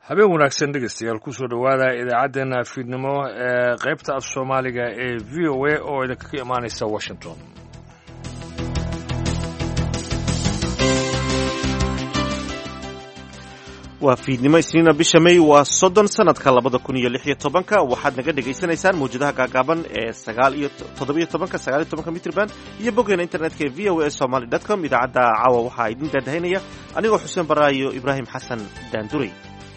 habeen wanaagsan dhegeystayaal kusoo dhowaada idaacaddeenna fiidnimo ee qaybta af soomaaliga ee v o a oo idinkaga imaanaysa washington. waa fiidnimo isniina bisha May waa 30 sanadka 2016 waxaad naga dhageysanaysaan muujadaha gaagaaban ee 17 mitrban iyo boggeena internetka ee voasomali.com. idaacadda caawa waxaa idin daadahaynaya anigoo xuseen baraayo Ibraahim Xasan Daanduray.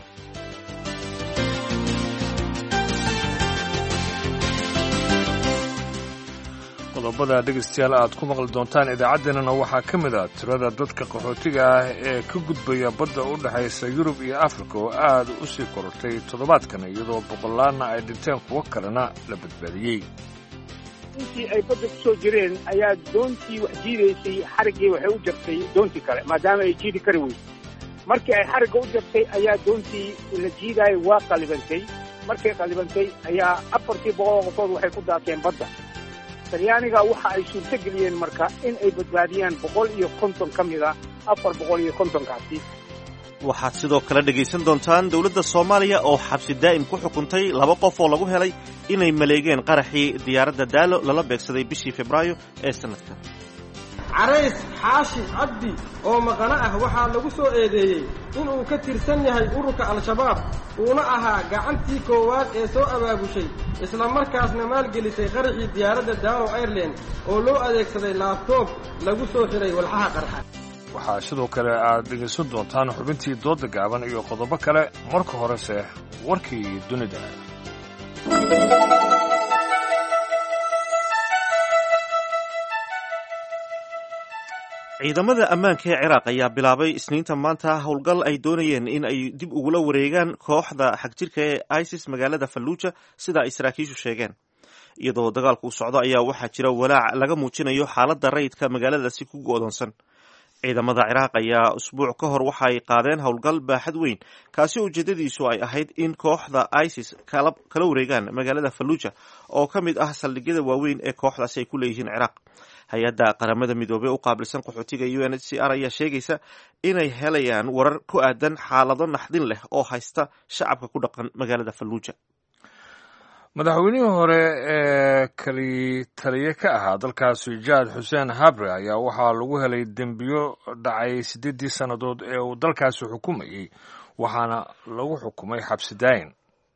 qodobada dhegeystayaal aad ku maqli doontaan idaacaddeenana waxaa ka mid ah tirada dadka qaxootiga ah ee ka gudbaya badda u dhexaysa Yurub iyo Afrika oo aad u sii korortay toddobaadkan iyadoo boqolaana ay dhinteen kuwo kalena la badbaadiyey. intii ay badda ku soo jireen ayaa doontii wax jiidaysay xariggii waxay u jartay doontii kale maadaama ay jiidi kari weysay. markii ay xarigga u jartay ayaa doontii la jiidaayay waa qalibantay. markay qalibantay ayaa 400 qofood waxay ku daateen badda. talyaaniga waxa ay suurto geliyeen marka in ay badbaadiyaan 150 ka mid ah 450kaasi. waxaad sidoo kale dhegaysan doontaan dowladda Soomaaliya oo xabsi daa'im ku xukuntay 2 qof oo lagu helay inay maleegeen qaraxii diyaaradda Daalo lala beegsaday bishii Febraayo ee sanadkan. Carays Xaashi Cabdi oo maqana ah waxaa lagu soo eedeeyay inuu ka tirsan yahay ururka Al-Shabaab uuna ahaa gacantii koowaad ee soo abaabushay isla markaasna maalgelisay qaraxii diyaaradda Daalo Airline oo loo adeegsaday laptop lagu soo xiray walxaha qarxa. waxaa sidoo kale aad dhegeysan doontaan xubintii dooda gaaban iyo qodobo kale. marka horese warkii dunida. ciidamada ammaanka ee Ciraaq ayaa bilaabay isniinta maanta howlgal ay doonayeen in ay dib ugula wareegaan kooxda xagjirka ee ISIS magaalada Fallujah sida ay saraakiishu sheegeen. iyadoo dagaalku u socdo ayaa waxaa jira walaac laga muujinayo xaaladda rayidka magaaladaasi ku go'doonsan. ciidamada Ciraaq ayaa usbuuc ka hor waxa ay qaadeen howlgal baaxad weyn kaasi ujeedadiisu ay ahayd in kooxda ISIS kala wareegaan magaalada Fallujah oo ka mid ah saldhigyada waaweyn ee kooxdaasi ay ku leeyihiin Ciraaq. hay-adda qaramada midoobay u qaabilsan qaxootiga UNHCR ayaa sheegaysa inay helayaan warar ku aadan xaalado naxdin leh oo haysta shacabka ku dhaqan magaalada Fallujah. madaxweynihii hore ee kali taliye ka ahaa dalkaasi Jaad Xuseen Habre ayaa waxaa lagu helay dembiyo dhacay 8 sannadood ee uu dalkaasi xukumayay waxaana lagu xukumay xabsi daa'im.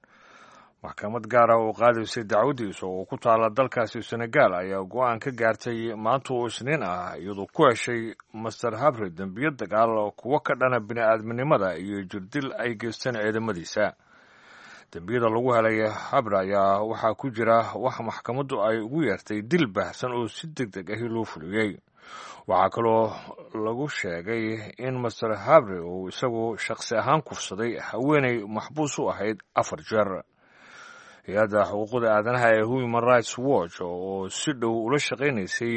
maxkamad gaar ah oo qaadaysay dacwadiisa oo ku taala dalkaasi Senegal ayaa go'aan ka gaartay maanta oo Isniin ah iyadoo ku heshay Master Habre dembiyo dagaal kuwa ka dhana bini'aadminimada iyo jirdil ay geysteen ciidamadiisa. dembiyada lagu helay Habre ayaa waxaa ku jira wax maxkamaddu ay ugu yeertay dil baahsan oo si degdeg ah loo fuliyey. waxaa kaloo lagu sheegay in Master Habre uu isagu shakhsi ahaan kufsaday haweeney maxbuus u ahayd 4 jeer. hay-adda xuquuqda aadanaha ee Human Rights Watch oo si dhow ula shaqaynaysay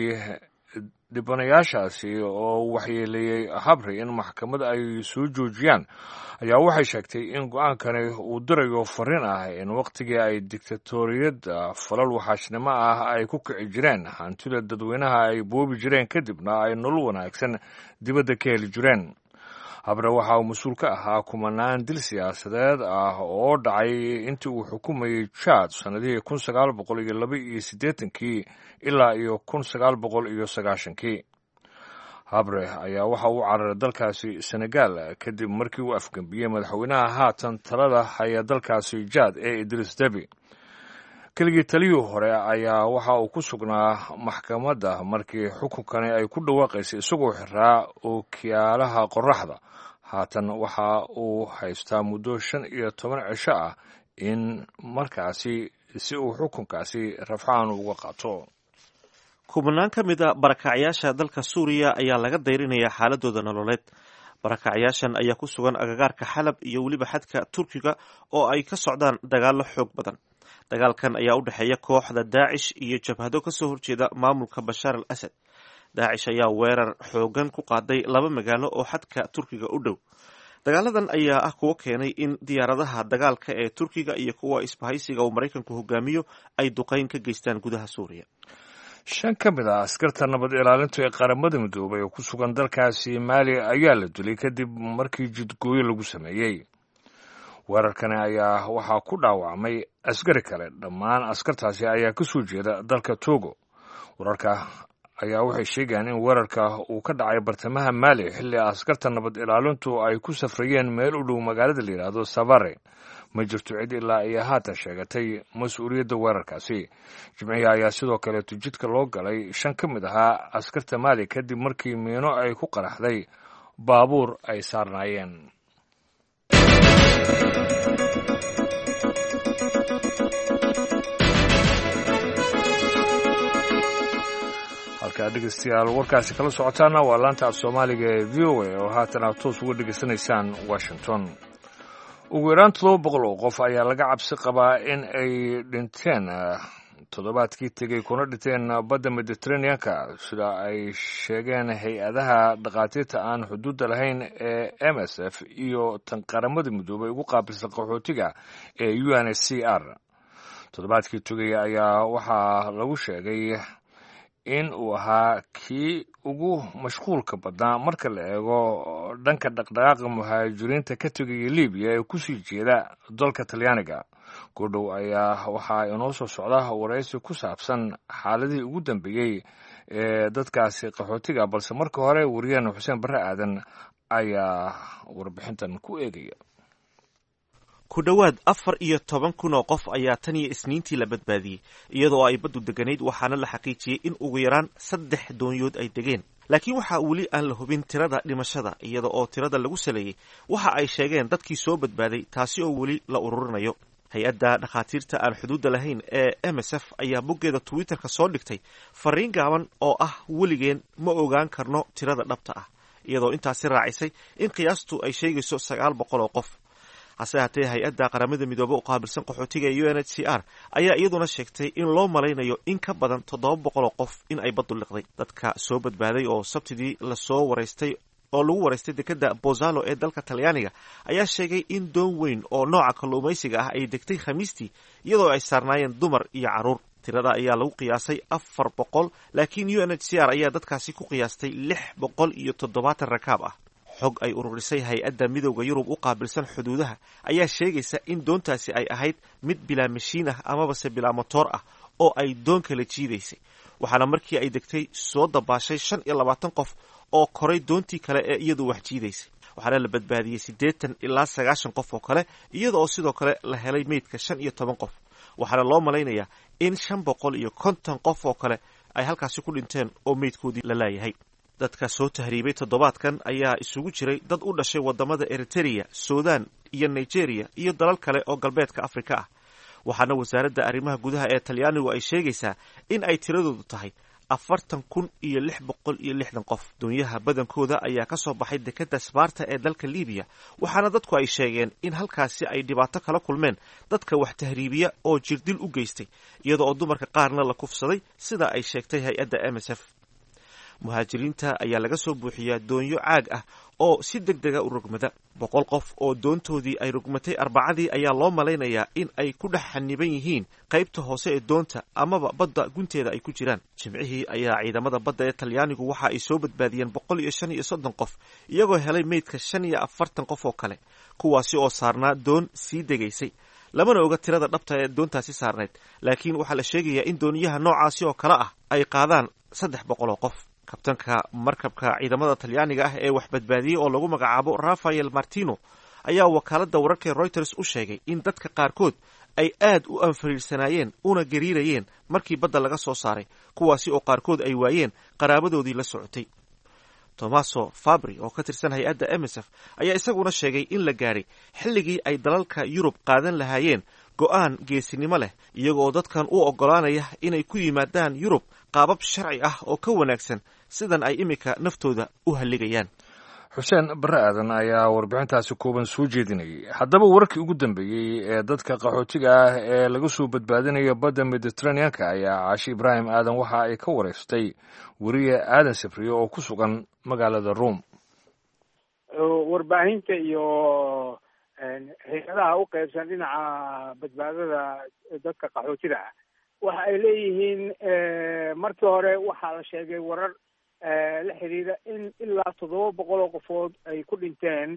dhibanayaashaasi oo waxyeeleeyey Habre in maxkamad ay soo joojiyaan ayaa waxay sheegtay in go'aankani uu dirayo fariin ah in waqtigii ay diktatoriyadda falal waxaashnimo ah ay ku kici jireen hantida dadweynaha ay boobi jireen kadibna ay nolol wanaagsan dibadda ka heli jireen. Habre waxa uu mas-uul ka ahaa kumanaan dil siyaasadeed ah oo dhacay intii uu xukumayay Chad sanadihii 1982 ilaa iyo 1990. Habre ayaa waxa uu cararay dalkaasi Senegal kadib markii uu afgambiyey madaxweynaha haatan talada haya dalkaasi Chad ee Idris Deby. keligii taliyii hore ayaa waxa uu ku sugnaa maxkamadda markii xukunkani ay ku dhawaaqaysay isagoo xiraa ookiyaalaha qorraxda. haatan waxa uu haystaa muddo 15 cisho ah in markaasi si uu xukunkaasi rafcaan uga qaato. kumanaan ka mid a barakacyaasha dalka Suuriya ayaa laga dayrinayaa xaaladooda nololeed. barakacyaashan ayaa ku sugan agagaarka Xalab iyo weliba xadka Turkiga oo ay ka socdaan dagaallo xoog badan. dagaalkan ayaa u dhexeeya kooxda Daacish iyo jabhado ka soo horjeeda maamulka Bashar al-Assad. Daacish ayaa weerar xoogan ku qaaday 2 magaalo oo xadka Turkiga u dhow. dagaaladan ayaa ah kuwo keenay in diyaaradaha dagaalka ee Turkiga iyo kuwa isbahaysiga uu Mareykanku hogaamiyo ay duqeyn ka geystaan gudaha Suuriya. 5 ka mid ah askarta nabad ilaalinta ee qaramada midoobay oo ku sugan dalkaasi Mali ayaa la dilay kadib markii jidgooyo lagu sameeyey. weerarkani ayaa waxaa ku dhaawacmay askari kale. dhammaan askartaasi ayaa ka soo jeeda dalka Togo. wararka ayaa waxay sheegayaan in weerarka uu ka dhacay bartamaha Mali xilli askarta nabad ilaalintu ay ku safrayeen meel u dhow magaalada la yiraahdo Savare. ma jirto cid ilaa ay haatan sheegatay mas-uuliyadda weerarkaasi. jimcihi ayaa sidoo kale jidka loo galay 5 ka mid ahaa askarta Mali kadib markii miino ay ku qaraxday baabuur ay saarnaayeen. halkaa dhegeystayaal warkaasi kala socotaana waa laanta af Soomaaliga ee VOA oo haatan aad toos uga dhegeysanaysaan Washington. ugu yaraan 700 oo qof ayaa laga cabsi qabaa in ay dhinteen toddobaadkii tegey kuna dhinteen badda Mediterranean-ka sida ay sheegeen hay-adaha dhaqaatiirta aan xuduudda lahayn ee MSF iyo tan qaramada midoobay ugu qaabilsan qaxootiga ee UNHCR. toddobaadkii tegey ayaa waxaa lagu sheegay in uu ahaa kii ugu mashquulka badnaa marka la eego dhanka dhaqdhaqaaqa muhaajiriinta ka tegaya Liibiya ee ku sii jeeda dalka Talyaaniga. goodhow ayaa waxaa inoo soo socda waraysi ku saabsan xaaladii ugu dambeeyey ee dadkaasi qaxootiga, balse marka hore wariyaheenna Xuseen Barre Aadan ayaa warbixintan ku eegaya. ku dhowaad 14,000 oo qof ayaa tan iyo Isniintii la badbaadiyey iyadoo ay baddu deganayd, waxaana la xaqiijiyey in ugu yaraan 3 doonyood ay degeen. laakiin waxa weli aan la hubin tirada dhimashada, iyada oo tirada lagu saleeyey waxa ay sheegeen dadkii soo badbaaday, taasi oo weli la ururinayo. hay-adda dhakhaatiirta aan xuduudda lahayn ee MSF ayaa boggeeda Twitter-ka soo dhigtay fariin gaaban oo ah weligeen ma ogaan karno tirada dhabta ah, iyadoo intaasi raacisay in qiyaastu ay sheegayso 900 oo qof. hase haatee hay-adda qaramada midoobay u qaabilsan qaxootiga ee UNHCR ayaa iyaduna sheegtay in loo malaynayo in ka badan 700 oo qof in ay baddu liqday. dadka soo badbaaday oo sabtidii lagu waraystay dekedda Bozzalo ee dalka Talyaaniga ayaa sheegay in doon weyn oo nooca kalluumaysiga ah ay degtay Khamiistii, iyadoo ay saarnaayeen dumar iyo carruur. tirada ayaa lagu qiyaasay 400, laakiin UNHCR ayaa dadkaasi ku qiyaastay 670 rakaab ah. xog ay ururisay hay-adda midowda Yurub u qaabilsan xuduudaha ayaa sheegaysa in doontaasi ay ahayd mid bilaa mashiin ah amabase bilaa motoor ah oo ay doon kala jiidaysay. waxaana markii ay degtay soo dabaashay 25 qof oo koray doontii kale ee iyadu wax jiidaysay. waxaana la badbaadiyey 80 ilaa 90 qof oo kale, iyada oo sidoo kale la helay meydka 15 qof. waxaana loo malaynayaa in 550 qof oo kale ay halkaasi ku dhinteen oo meydkoodii la laayahay. dadka soo tahriibay toddobaadkan ayaa isugu jiray dad u dhashay wadamada Eritrea, Suudaan iyo Nigeria iyo dalal kale oo galbeedka Afrika ah. waxaana wasaaradda arrimaha gudaha ee Talyaanigu ay sheegaysaa in ay tiradoodu tahay 40,660 qof. doonyaha badankooda ayaa ka soo baxay dekedda Sparta ee dalka Liibiya, waxaana dadku ay sheegeen in halkaasi ay dhibaato kala kulmeen dadka wax tahriibiya oo jirdil u geystay, iyada oo dumarka qaarna la kufsaday sida ay sheegtay hay-adda MSF. muhaajiriinta ayaa laga soo buuxiyaa doonyo caag ah oo si degdega u rogmada. 100 qof oo doontoodii ay rogmatay Arbacadii ayaa loo malaynayaa in ay ku dhex xaniban yihiin qaybta hoose ee doonta amaba badda gunteeda ay ku jiraan. jimcihii ayaa ciidamada badda ee Talyaanigu waxa ay soo badbaadiyeen 135 qof, iyagoo helay meydka 45 qof oo kale, kuwaasi oo saarnaa doon sii degaysay. lamana oga tirada dhabta ee doontaasi saarnayd, laakiin waxaa la sheegayaa in dooniyaha noocaasi oo kale ah ay qaadaan 300 oo qof. kabtanka markabka ciidamada Talyaaniga ah ee wax badbaadiyey oo lagu magacaabo Rafael Martino ayaa wakaaladda wararka Reuters u sheegay in dadka qaarkood ay aad u anfariirsanaayeen una gariirayeen markii badda laga soo saaray, kuwaasi oo qaarkood ay waayeen qaraabadoodii la socotay. Tommaso Fabri oo ka tirsan hay-adda MSF ayaa isaguna sheegay in la gaaray xilligii ay dalalka Yurub qaadan lahaayeen go'aan geesinimo leh, iyagoo dadkan u oggolaanaya inay ku yimaadaan Yurub qaabab sharci ah oo ka wanaagsan sidan ay imika naftooda u halligayaan. Xuseen Barre Aadan ayaa warbixintaasi kooban soo jeedinayay. haddaba wararkii ugu dambeeyey ee dadka qaxootiga ah ee laga soo badbaadinayo badda Mediterranean-ka ayaa Caashi Ibraahim Aadan waxa ay ka wareystay wariye Aadan Safriye oo ku sugan magaalada Rome. warbaahinta iyo hay-adaha u qaybsan dhinaca badbaadada dadka qaxootiga ah waxa ay leeyihiin markii hore waxaa la sheegay warar la xiriira in ilaa 700 qofood ay ku dhinteen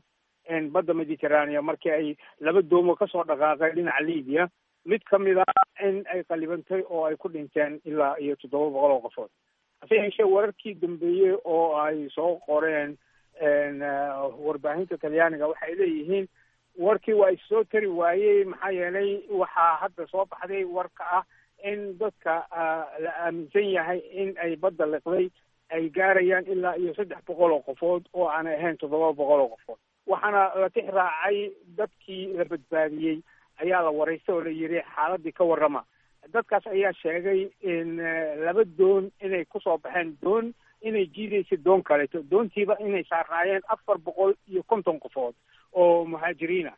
badda mediterranean markii ay laba doomo kasoo dhaqaaqeen dhinaca libiya mid kamid a in ay qalibantay oo ay ku dhinteen ilaa iyo 700 oo qofood hase yeeshee wararkii dambeeyey oo ay soo qoreen warbaahinta talyaaniga waxay leeyihiin warkii waa issoo tari waayey maxaa yeelay waxaa hadda soo baxday warka ah in dadka la aaminsan yahay in ay badda liqday ay gaarayaan ilaa iyo 300 oo qofood oo aan ahayn 700 oo qofood waxaana la tix raacay dadkii la badbaadiyey ayaa la waraystay oo la yidhi xaaladii ka warrama dadkaas ayaa sheegay in laba doon inay kusoo baxeen doon inay jiidaysa doon kaleeto doontiiba inay saarnaayeen 450 qofood oo muhaajiriina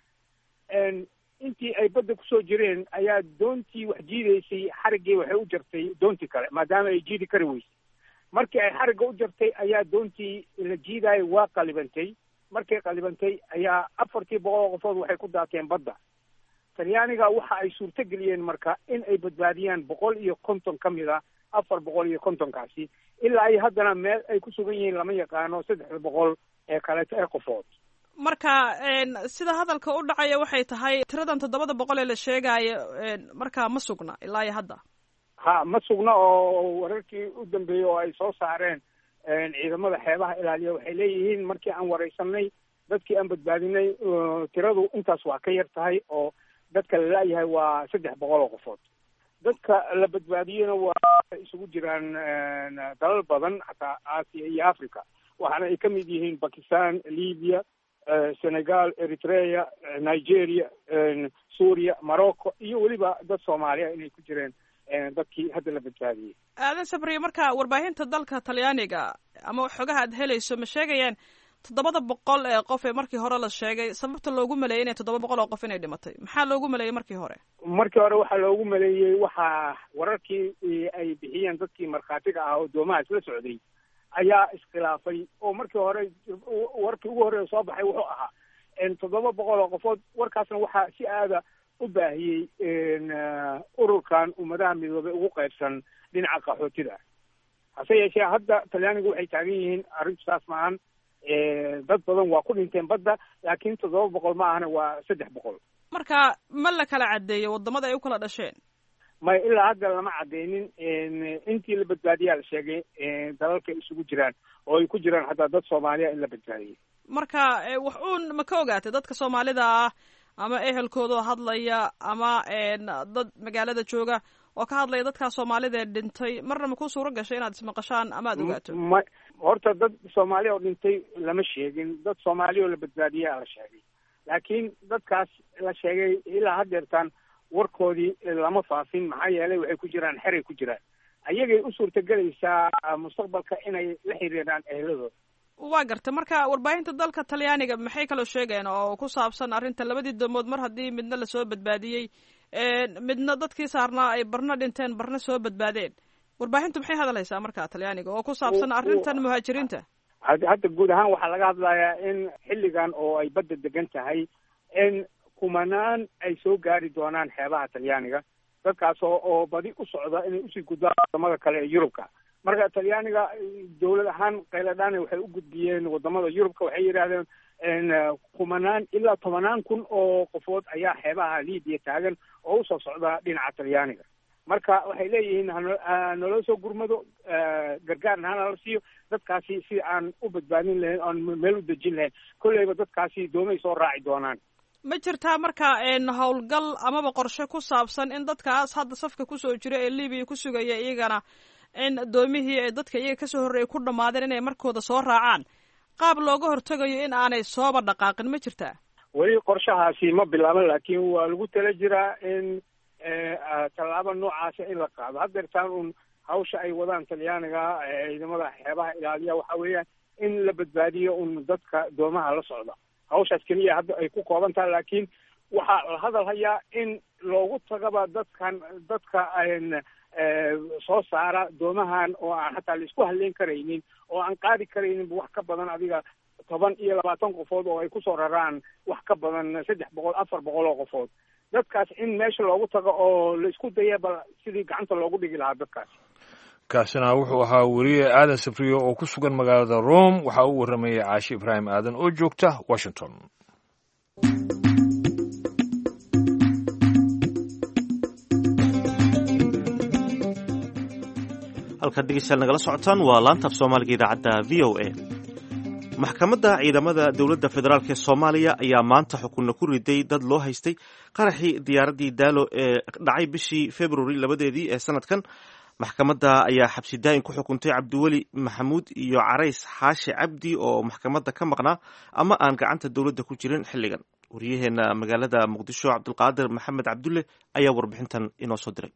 intii ay badda kusoo jireen ayaa doontii wax jiidaysay xariggii waxay u jartay doontii kale maadaama ay jiidi kari weysay markii ay xarigga u jartay ayaa doontii la jiidaayay waa qalibantay markay qalibantay ayaa 400 qofood waxay ku daateen badda talyaaniga waxa ay suurto geliyeen marka in ay badbaadiyaan 150 ka mid a 450kaasi ilaa ay haddana meel ay ku sugan yihiin lama yaqaano 300 ee kaleeto ee qofood marka sida hadalka u dhacaya waxay tahay tiradan 700 ee la sheegaayo markaa ma sugna ilaa iyo hadda ma sugna oo wararkii u dambeeyey oo ay soo saareen ciidamada xeebaha ilaaliya waxay leeyihiin markii aan waraysanay dadkii aan badbaadinay tiradu intaas waa ka yar tahay oo dadka la laayahay waa 300 oo qofood dadka la badbaadiyena waa isugu jiraan dalal badan xataa Aasiya iyo Africa waxaana ay ka mid yihiin Pakistan, Libya, Senegal, Eritrea, Nigeria, Suuriya, Morocco iyo weliba dad Soomaaliya inay ku jireen dadkii hadda la badbaadiyey. Aadan Sabriye marka warbaahinta dalka Talyaaniga ama xogaha aad helayso ma sheegayaan 700 ee qof ee markii hore la sheegay sababta loogu maleeyay inay 700 oo qof inay dhimatay maxaa loogu maleeyay markii hore waxaa loogu maleeyay waxa wararkii ay bixiyeen dadkii markhaatiga ah oo doomaha isla socday ayaa iskhilaafay oo markii hore warkii ugu hore soo baxay wuxuu ahaa 700 oo qofood warkaasna waxaa si aada u baahiyey ururkan ummadaha midoobay ugu qaybsan dhinaca qaxootida hase yeeshee hadda talyaanigu waxay taagan yihiin arrintaas maahan dad badan waa ku dhinteen badda laakiin 700 ma ahana waa 300 marka ma la kala cadeeyo wadamada ay u kala dhasheen may ilaa hadda lama cadeynin intii la badbaadiyaa la sheegay dalalka isugu jiraan oo ay ku jiraan hataa dad Soomaaliya in la badbaadiyay marka wax uun ma ka ogaatay dadka Soomaalida ah ama ehelkooda hadlaya ama dad magaalada jooga oo ka hadlaya dadka Soomaalida dhintay marna ma ku suuro gashay inaad ismaqashaan ama aad ogaato horta dad Soomaali oo dhintay lama sheegin dad Soomaali oo la badbaadiyay la sheegay laakiin dadkaas la sheegay ilaa haddeertan warkoodii lama faafin maxaa yeelay waxay ku jiraan xeray ku jiraan ayagay u suurtagelaysaa mustaqbalka inay la xiriiraan ehladooda waa gartay marka warbaahinta dalka Talyaaniga maxay kala sheegeen oo ku saabsan arrinta labadii doomood mar haddii midna la soo badbaadiyey midna dadkii saarnaa ay barna dhinteen barna soo badbaadeen warbaahintu maxay hadlaysaa marka Talyaaniga oo ku saabsan arrintan muhaajiriinta hadda guud ahaan waxaa laga hadlayaa in xilligan oo ay badda degan tahay in kumanaan ay soo gaari doonaan xeebaha Talyaaniga dadkaas oo badi u socda inay usii gudbaan wadamada kale ee Yurubka marka Talyaaniga dawlad ahaan qayladaan waxay u gudbiyeen wadamada Yurubka waxay yiraahdeen kumanaan ilaa 10,000 oo qofood ayaa xeebaha Liibiya taagan oo u soo socda dhinaca Talyaaniga marka waxay leeyihiin nolol soo gurmado gargaarna hana la siiyo dadkaasi si aan u badbaadin lahayn aan meel u dejin lahayn kolleyba dadkaasi doomay soo raaci doonaan ma jirtaa marka howlgal amaba qorshe ku saabsan in dadkaas hadda safka kusoo jira ee Liibiya ku sugaya iyagana in doomihii ay dadka iyaga kasoo horreeyay ku dhamaadeen inay markooda soo raacaan qaab looga hortagayo in aanay sooba dhaqaaqin ma jirtaa weli qorshahaasi ma bilaaban laakiin waa lagu tala jiraa in tallaabo noocaasa in la qaado haddeertaan un hawsha ay wadaan Talyaaniga ciidamada xeebaha ilaaliya waxa weeyaan in la badbaadiyo un dadka doomaha la socda hawshaas keliya hadda ay ku kooban tahay laakiin waxaa la hadal hayaa in loogu tagaba dadka soo saara doomahan oo aan hataa la isku halleyn karaynin oo aan qaadi karaynin wax ka badan adiga 10 iyo 20 qofood oo ay kusoo raraan wax ka badan 300 400 oo qofood dadkaas in meesha loogu tago oo la isku dayaba sidii gacanta loogu dhigi lahaa dadkaas kaasina wuxuu ahaa weriye Aadan Sabriye oo ku sugan magaalada Rome waxa uu waramayay Caashi Ibraahim Aadan oo joogta Washington halkaad dhegeystayaal nagala socotaan waa laanta af soomaaliga idaacadda v o a maxkamadda ciidamada dowladda federaalk ee soomaaliya ayaa maanta xukunna ku riday dad loo haystay qaraxii diyaaraddii daalo ee dhacay bishii februari 2 ee sanadkan maxkamadda ayaa xabsi daa'in ku xukuntay cabdiweli maxamuud iyo carays xaashi cabdi oo maxkamadda ka maqnaa ama aan gacanta dowladda ku jirin xilligan waryaheena magaalada muqdisho cabdulqaadir maxamed cabdulle ayaa warbixintan inoo soo diray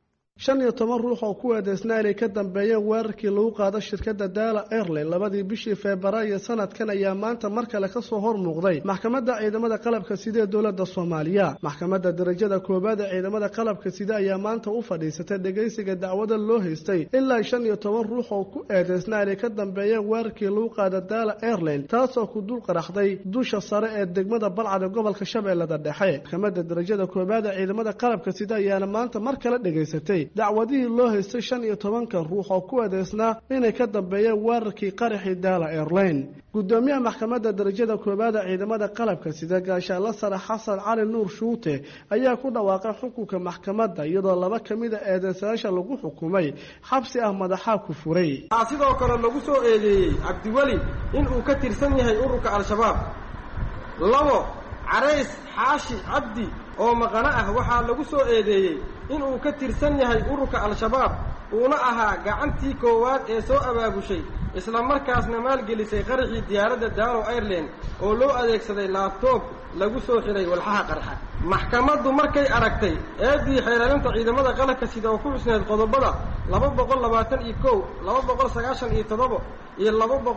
15 ruux oo ku eedeysnaa inay ka dambeeyeen weerarkii lagu qaado shirkadda Daala Airline 2 bishii Febraayo sanadkan ayaa maanta mar kale ka soo hormuuqday maxkamadda ciidamada qalabka sida ee dowladda Soomaaliya maxkamadda darajada koobaad ee ciidamada qalabka sida ayaa maanta u fadhiisatay dhageysiga dacwada loo haystay ilaa 15 ruux oo ku eedeysnaa inay ka dambeeyeen weerarkii lagu qaado Daala Airline taasoo ku dul qaraxday dusha sare ee degmada Balcad ee gobolka Shabeellada Dhexe maxkamadda darajada koobaad ee ciidamada qalabka sida ayaa maanta mar kale dhageysatay dacwadihii loo haystay 15 ruux oo ku eedeysnaa inay ka dambeeyeen weerarkii qaraxii Daala Airline gudoomiyaha maxkamadda darajada koobaad ee ciidamada qalabka sida gaashaanle sare Xasan Cali Nuur Shuute ayaa ku dhawaaqay xukunka maxkamadda iyadoo 2 kamid ah eedeysanayaasha lagu xukumay xabsi ah madaxa ku furay sidoo kale lagu soo eedeeyay Cabdiweli in uu ka tirsan yahay ururka Al-Shabaab labo Carays Xaashi Cabdi oo maqana ah waxaa lagu soo eedeeyay in uu ka tirsan yahay ururka Al-Shabaab uuna ahaa gacantii koowaad ee soo abaabushay isla markaasna maalgelisay qaraxii diyaaradda Daalo Airline oo loo adeegsaday laptop lagu soo xiray walxaha qarxa maxkamaddu markay aragtay eedii xeeladaynta ciidamada qalabka sida oo ku xusneed qodobada 221 297 iyo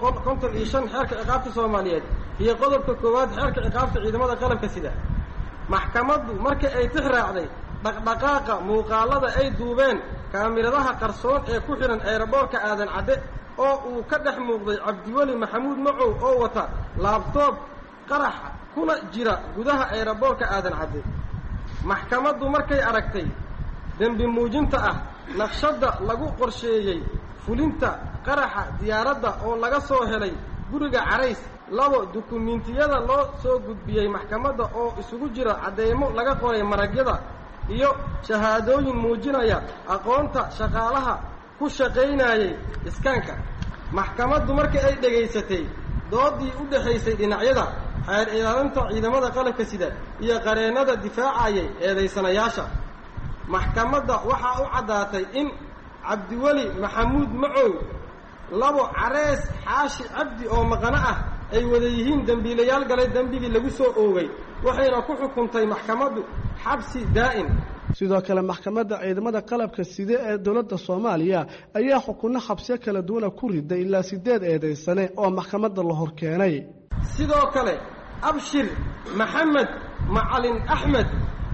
255 xeerka ciqaabta Soomaaliyeed iyo qodobka koowaad xeerka ciqaabta ciidamada qalabka sida maxkamaddu markay ay tixraacday dhaqdhaqaaqa muuqaalada ay duubeen kaamiradaha qarsoon ee ku xiran aeroboorka aadan cadde oo uu ka dhex muuqday Cabdiweli Maxamuud Macow oo wata laptop qarax kuna jira gudaha aeroboorka aadan cadde maxkamaddu markay aragtay dambi muujinta ah naqshada lagu qorsheeyay fulinta qaraxa diyaaradda oo laga soo helay guriga Carays labo dukumiintiyada loo soo gudbiyay maxkamadda oo isugu jira cadeymo laga qoray maragyada iyo shahaadooyin muujinaya aqoonta shaqaalaha ku shaqeynayay iskaanka maxkamaddu markii ay dhageysatay doodii u dhaxaysay dhinacyada xeer ilaalinta ciidamada qalabka sida iyo qareenada difaacayay eedeysanayaasha maxkamadda waxa u cadaatay in Cabdiweli Maxamuud Macow labo Carays Xaashi Cabdi oo maqana ah ay wada yihiin dambiilayaal galay dambigii lagu soo oogay waxayna ku xukuntay maxkamaddu xabsi daa'im sidoo kale maxkamadda ciidamada qalabka sida ee dowladda Soomaaliya ayaa xukunno xabsiyo kala duwan ku riday ilaa 8 eedeysane oo maxkamadda la hor keenay sidoo kale Abshir Maxamed Macalin Axmed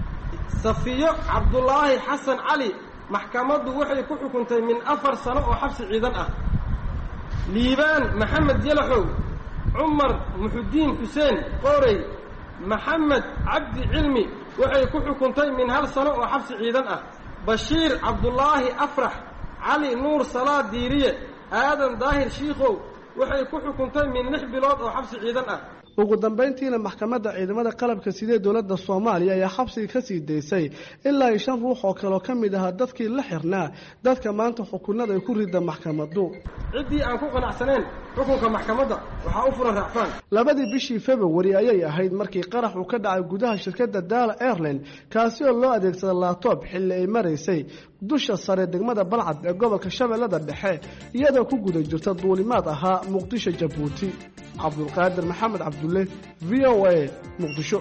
Safiyo Cabdullaahi Xasan Cali maxkamaddu waxay ku xukuntay min 4 sano oo xabsi ciidan ah liibaan Maxamed Yalaxow Umar Muxudiin Xuseen Qoorey Maxamed Cabdi Cilmi waxay ku xukuntay min 1 sano oo xabsi ciidan ah Bashiir Cabdullaahi Afrax Cali Nuur Salaad Diiriye Aadan Daahir Shiikhow waxay ku xukuntay min 6 bilood oo xabsi ciidan ah ugu dambeyntiina maxkamadda ciidamada qalabka sida ee dowladda Soomaaliya ayaa xabsiga ka sii deysay ilaa 5 ruux oo kale ka mid ah dadkii la xirnaa dadka maanta xukunada ay ku riday maxkamaddu cidii aan ku qanacsaneen xukunka maxkamadda waxa uu furan raacfaan 2 bishii February ayay ahayd markii qarax uu ka dhacay gudaha shirkadda Daala Airline kaasi oo loo adeegsaday laptop xilli ay mareysay dusha sare degmada Balcad ee gobolka Shabeellada Dhexe iyadoo ku guda jirta duulimaad ahaa Muqdisho Jabuuti Cabdulqaadir Maxamed Cabdulle VOA Muqdisho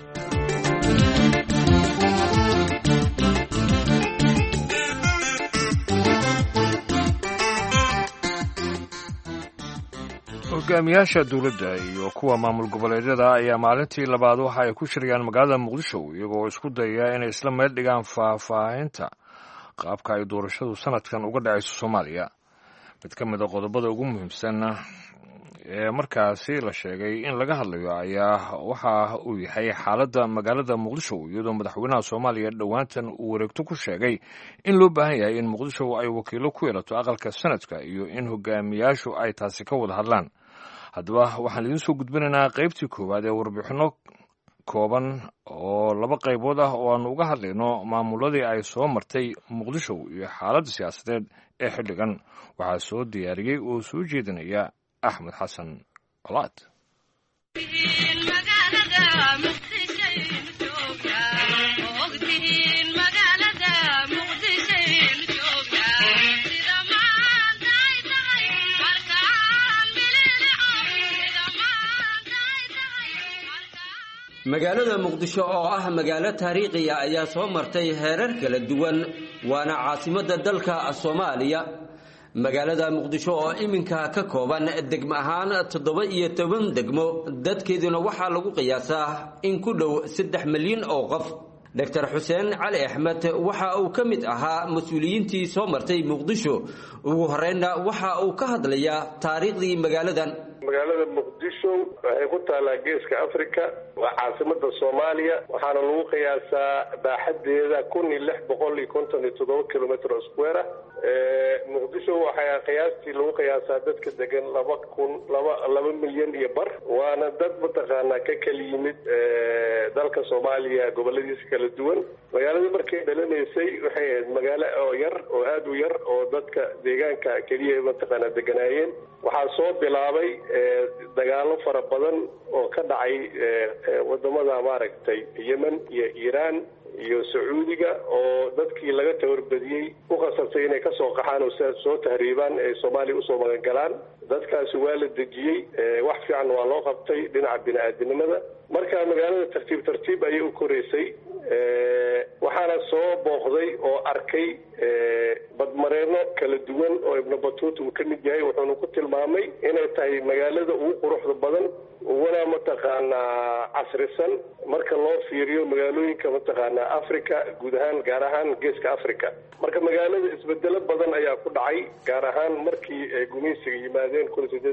hogaamiyaasha dowladda iyo kuwa maamul goboleedyada ayaa maalintii labaad waxa ay ku shirayaan magaalada Muqdisho iyagoo isku dayaya inay isla meel dhigaan faahfaahinta qaabka ay doorashadu sanadkan uga dhacayso Soomaaliya mid ka mid ah qodobada ugu muhiimsan ee markaasi la sheegay in laga hadlayo ayaa waxa uu yahay xaaladda magaalada Muqdisho iyadoo madaxweynaha Soomaaliya dhawaantan uu wareegto ku sheegay in loo baahan yahay in Muqdisho ay wakiilo ku yeelato aqalka sanadka iyo in hogaamiyaashu ay taasi ka wada hadlaan haddaba waxaan idin soo gudbinaynaa qaybtii koowaad ee warbixino kooban oo laba qaybood ah oo aanu uga hadlayno maamuladii ay soo martay muqdisho iyo xaaladda siyaasadeed ee xilligan waxaa soo diyaariyey oo soo jeedinaya axmed xasan colaad. magaalada muqdisho oo ah magaalo taariikhiya ayaa soo martay heerar kala duwan waana caasimadda dalka Soomaaliya. magaalada muqdisho oo iminka ka kooban degmo ahaan 17 degmo dadkeeduna waxaa lagu qiyaasaa in ku dhow 3 milyan oo qof. Dr. Xuseen Cali Axmed waxa uu ka mid ahaa mas'uuliyiintii soo martay muqdisho. ugu horreynna waxa uu ka hadlayaa taariikhdii magaaladan. magaalada muqdisho waxay ku taalaa geeska Afrika waa caasimadda Soomaaliya waxaana lagu qiyaasaa baaxaddeeda 1657 kilometer square. muqdisho waxay qiyaastii lagu qiyaasaa dadka degan 2 milyan iyo bar waana dad mataqaana ka kala yimid dalka Soomaaliya goboladiisa kala duwan. magaalada markay dhalanaysay waxay ahayd magaalo oo yar oo aad u yar oo dadka deegaanka kaliya mataqaana deganaayeen. waxaa soo bilaabay dagaalo fara badan oo ka dhacay wadamada maaragtay Yemen iyo Iran iyo Sacuudiga oo dadkii laga tawarbadiyay u qasabtay inay ka soo qaxaan oo soo tahriibaan ee Soomaaliya u soo magan galaan. dadkaasi waa la dejiyay wax fiican waa loo qabtay dhinaca bini'aadanimada. marka magaalada tartiib ayay u koreysay waxaana soo booqday oo arkay badmareeno kala duwan oo Ibn Battuta uu ka mid yahay wuxuuna ku tilmaamay inay tahay magaalada ugu quruxda badan wana mataqaana casrisan marka loo fiiriyo magaalooyinka mataqaana Afrika guud ahaan gaar ahaan geeska Afrika. marka magaalada isbedelo badan ayaa ku dhacay gaar ahaan markii ay gumeysiga yimaadeen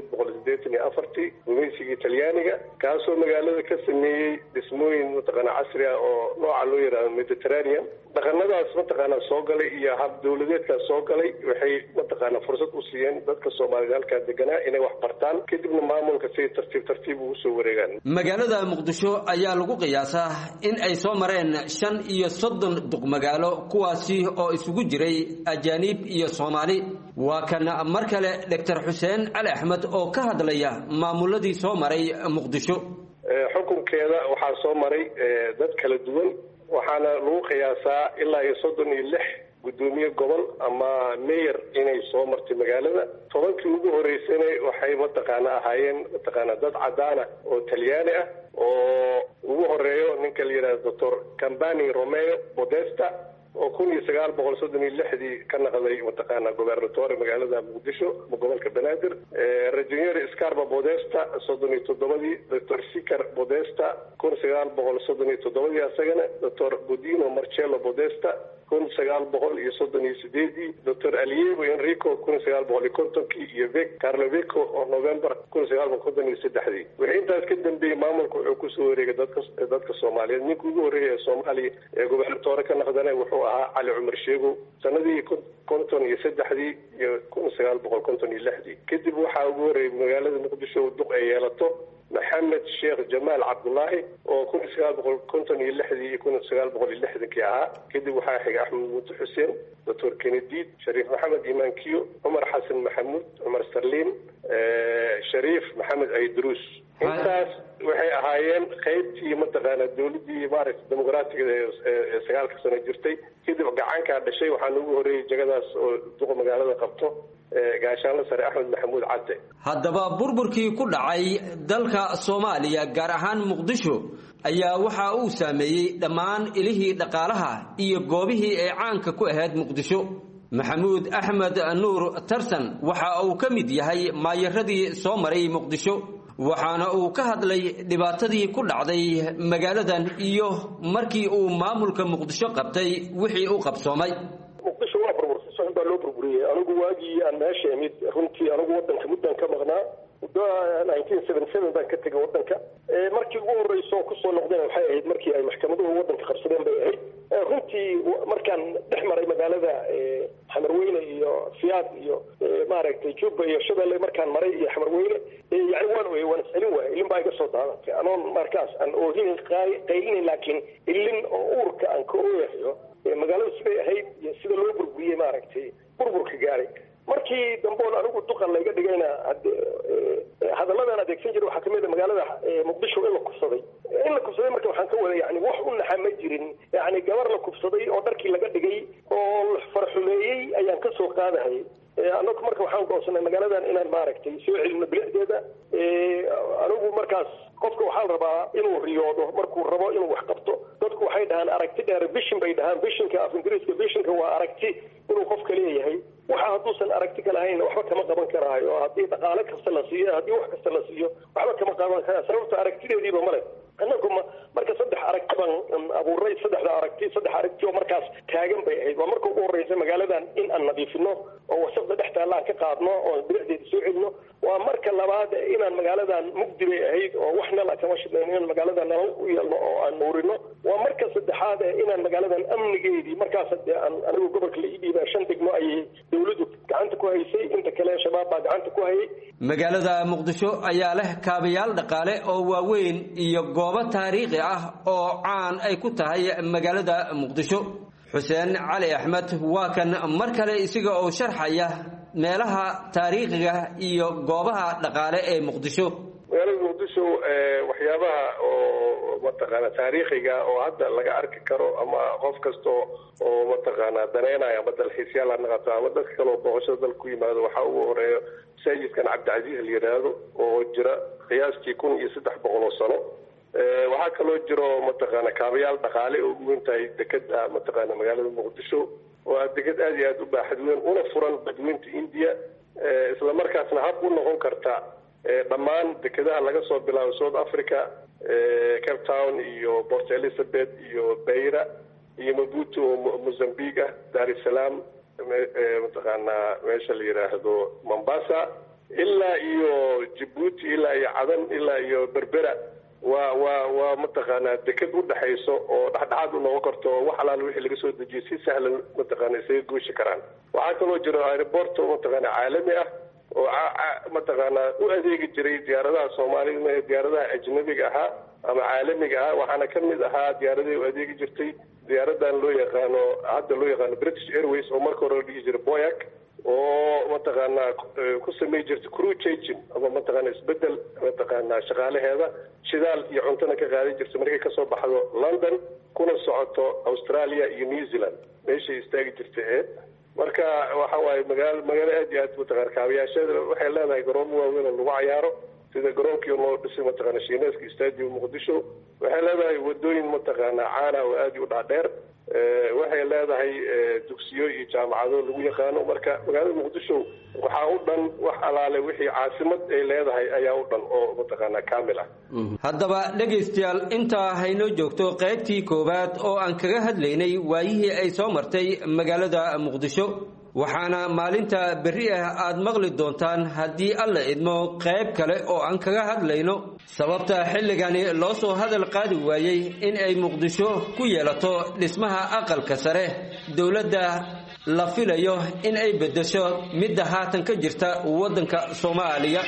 1884 gumeysiga Talyaaniga kaasoo magaalada ka sameeyay dhismooyin mataqaana casri ah oo nooca loo yiraahdo Mediterranean. dhaqanadaas mataqaana soo galay iyo hab dawladeedka soo galay waxay mataqaana fursad u siiyeen dadka Soomaaliyeed halka deganaa inay wax bartaan kadibna maamulka si tartiib ugu soo wareegaan. magaalada muqdisho ayaa lagu qiyaasaa in ay soo mareen 35 duq magaalo kuwaasi oo isugu jiray ajaanib iyo Soomaali. waa kan mar kale Dr. Xuseen Cali Axmed oo ka hadlaya maamuladii soo maray muqdisho. xukunkeeda waxaa soo maray dad kala duwan waxaana lagu qiyaasaa ilaa 36 gudoomiye gobol ama mayor inay soo martay magaalada. tobankii ugu horeysay waxay mataqaana ahaayeen mataqaana dad cadaan ah oo Talyaani ah oo ugu horeeyo ninka la yiraahdo Dr. Cambani Romeo Podesta oo 1936 ka naqday mataqaana gobernatore magaalada muqdisho gobolka Banaadir. Rajineer Scarpa Podesta 37 Dr. Sikar Podesta 1937 asagana Dr. Budino Marcello Podesta 1938 Dr. Aliyevo Enrico 1950 iyo Carlo Vecco oo November 1953. wixii intaas ka dambeeyay maamulku wuxuu ku soo wareegay dadka Soomaaliyeed. ninkii ugu horeeyay Soomaaliya ee gobernatore ka naqdanay wuxuu ahaa Cali Cumar Sheego sanadii 53 iyo 1956. kadib waxaa ugu horeeyay magaalada muqdisho duq ay yeelato محمد شيخ جمال عبد الله oo 1956 ahaa. kadib waxaa xigay Axmed Xuseen Dr. Kennedy Sharif Maxamed Imaankiyo Umar Xasan Maxamuud Umar Sarliin Sharif Maxamed Aydruus. intaas waxay ahaayeen qaybtii mataqaana dawladii maaragtay dimuqraadiga ee 9 sano jirtay. kadib gacanka dhashay waxaa ugu horeeyay jagadaas oo duq magaalada qabto gaashaanle sare Axmed Maxamuud Cadde. haddaba burburkii ku dhacay dalka Soomaaliya gaar ahaan muqdisho ayaa waxa uu saameeyay dhammaan ilihii dhaqaalaha iyo goobihii ay caanka ku ahayd muqdisho. Maxamuud Axmed Nuur Tarsan waxa uu ka mid yahay maayaradii soo maray muqdisho waxaana uu ka hadlay dhibaatadii ku dhacday magaaladan iyo markii uu maamulka muqdisho qabtay wixii uu qabsoomay. muqdisho waa burbursan baa loo burburiyay. anigu waagii aan meesha imid runtii anigu wadanka muddan ka maqnaa 1977 baan ka tegay wadanka. markii ugu horreysay ku soo noqdeen waxay ahayd markii ay maxkamaduhu wadanka qabsadeen bay ahayd. runtii markaan dhex maray magaalada Xamarweyne iyo Fiyaad iyo maaragtay Jubba iyo Shabeelle markaan maray iyo Xamarweyne yani waan celin waayay ilin baa iga soo daadatay anoon markaas aan oohin qaylinayn laakiin ilin oo uurka aan ka ooyahayo magaalada siday ahayd iyo sida loo burburiyey maaragtay burburka gaaray markii damboon anigu duqan layga dhigayna hadalladan adeegsan jiray waxaa kamid a magaalada muqdisho in la kubsaday marka waxaan ka wada yani wax u naxa ma jirin yani gabar la kubsaday oo dharkii laga dhigay oo la farxumeeyey ayaan ka soo qaadahay anagu marka waxaan go'oonsanay magaaladan inaan maaragtay soo celino bilicdeeda anigu markaas qofka waxaa la rabaa inuu riyoodo markuu rabo inuu wax qabto dadku waxay dhahaan aragti dheer vision bay dhahaan visionka af ingiriiska visionka waa aragti inuu qofka leeyahay waxa hadduusan aragti ka lahayn waxba kama qaban karaayo haddii dhaqaale kasta la siiyo haddii wax kasta la siiyo waxba kama qaban karaa sababta aragtideediiba male annagu marka saddex aragti baan abuuray saddex aragti oo markaas taagan bay ahayd waa marka ugu horreysa magaaladan in aan nadiifino oo wasaqda dhex taalla aan ka qaadno oo bilicdeeda soo celino waa marka labaad inaan magaaladan mugdi bay ahayd oo wax nala kama shidnayn inaan magaaladan nala u yeelno oo aan nuurino waa marka saddexaad inaan magaaladan amnigeedii markaas anigu gobolka la ii dhiibaa 5 degmo ayay dawladdu gacanta ku haysay inta kale shabaab baa gacanta ku hayay magaalada muqdisho ayaa leh kaabayaal dhaqaale oo waaweyn iyo goobo taariikhi ah oo caan ay ku tahay magaalada muqdisho xuseen cali axmed waa kan mar kale isaga oo sharxaya meelaha taariikhiga iyo goobaha dhaqaale ee muqdisho magaalada muqdisho waxyaabaha oo mataqaana taariikhiga oo hadda laga arki karo ama qof kasto oo mataqaana daneynaya ama dalxiisyaal ha noqoto ama dadka kale oo booqashada dalka ku yimaado waxaa ugu horeeya masaajidkan cabdicasiis la yidhaahdo oo jira qiyaastii 1300 sano waxaa kaloo jiro mataqaana kaabayaal dhaqaale oo ugu weyn tahay dekada mataqaana magaalada muqdisho waa dekad aad iyo aad u baaxad weyn una furan badweynta India isla markaasna hab u noqon karta dhammaan dekadaha laga soo bilaabo South Africa Cape Town iyo Port Elizabeth iyo Beira iyo Maputo Mozambique Dar es Salaam mataqaana meesha la yiraahdo Mombasa ilaa iyo Djibouti ilaa iyo Cadan ilaa iyo Berbera waa mataqaana dekad u dhaxayso oo dhaxdhaxaad u noqon karto wax alaal wixii laga soo dejiyay si sahlan mataqaana isaga gooshi karaan waxaa kaloo jiro airport mataqaana caalami ah oo mataqaana u adeegi jiray diyaaradaha Soomaaliyeed iyo diyaaradaha ajnabiga ahaa ama caalamiga ah waxaana kamid ahaa diyaaradaha u adeegi jirtay diyaaradan loo yaqaano British Airways oo markii hore la dhigi jiray Boeing oo mataqaana ku sameey jirtay crew changing ama mataqaana isbedel mataqaana shaqaalaheeda shidaal iyo cuntana ka qaadan jirtay markay ka soo baxdo London kuna socoto Australia iyo New Zealand meesha istaagi jirtay marka waxa waaye magaalo aad iyo aad mataqaana kaabayaasheeda waxay leedahay garoomo waaweyn oo lagu ciyaaro sida garoonkii loo dhisay mataqaana Shiineeska Stadium Muqdisho waxay leedahay wadooyin mataqaana caana oo aad u dhaadheer waxay leedahay dugsiyo iyo jaamacado lagu yaqaano marka magaalada muqdisho waxa u dhan wax alaale wixii caasimad ay leedahay ayaa u dhan oo mataqaana kaamil ah haddaba dhageystayaal inta hayno joogto qaybtii koobaad oo aan kaga hadlaynay waayihii ay soo martay magaalada muqdisho waxaana maalinta berri ah aad maqli doontaan haddii alla idmo qayb kale oo aan kaga hadlayno sababta xilligani loo soo hadal qaadi waayey in ay muqdisho ku yeelato dhismaha aqalka sare dowladda la filayo in ay beddesho midda haatan ka jirta waddanka Soomaaliya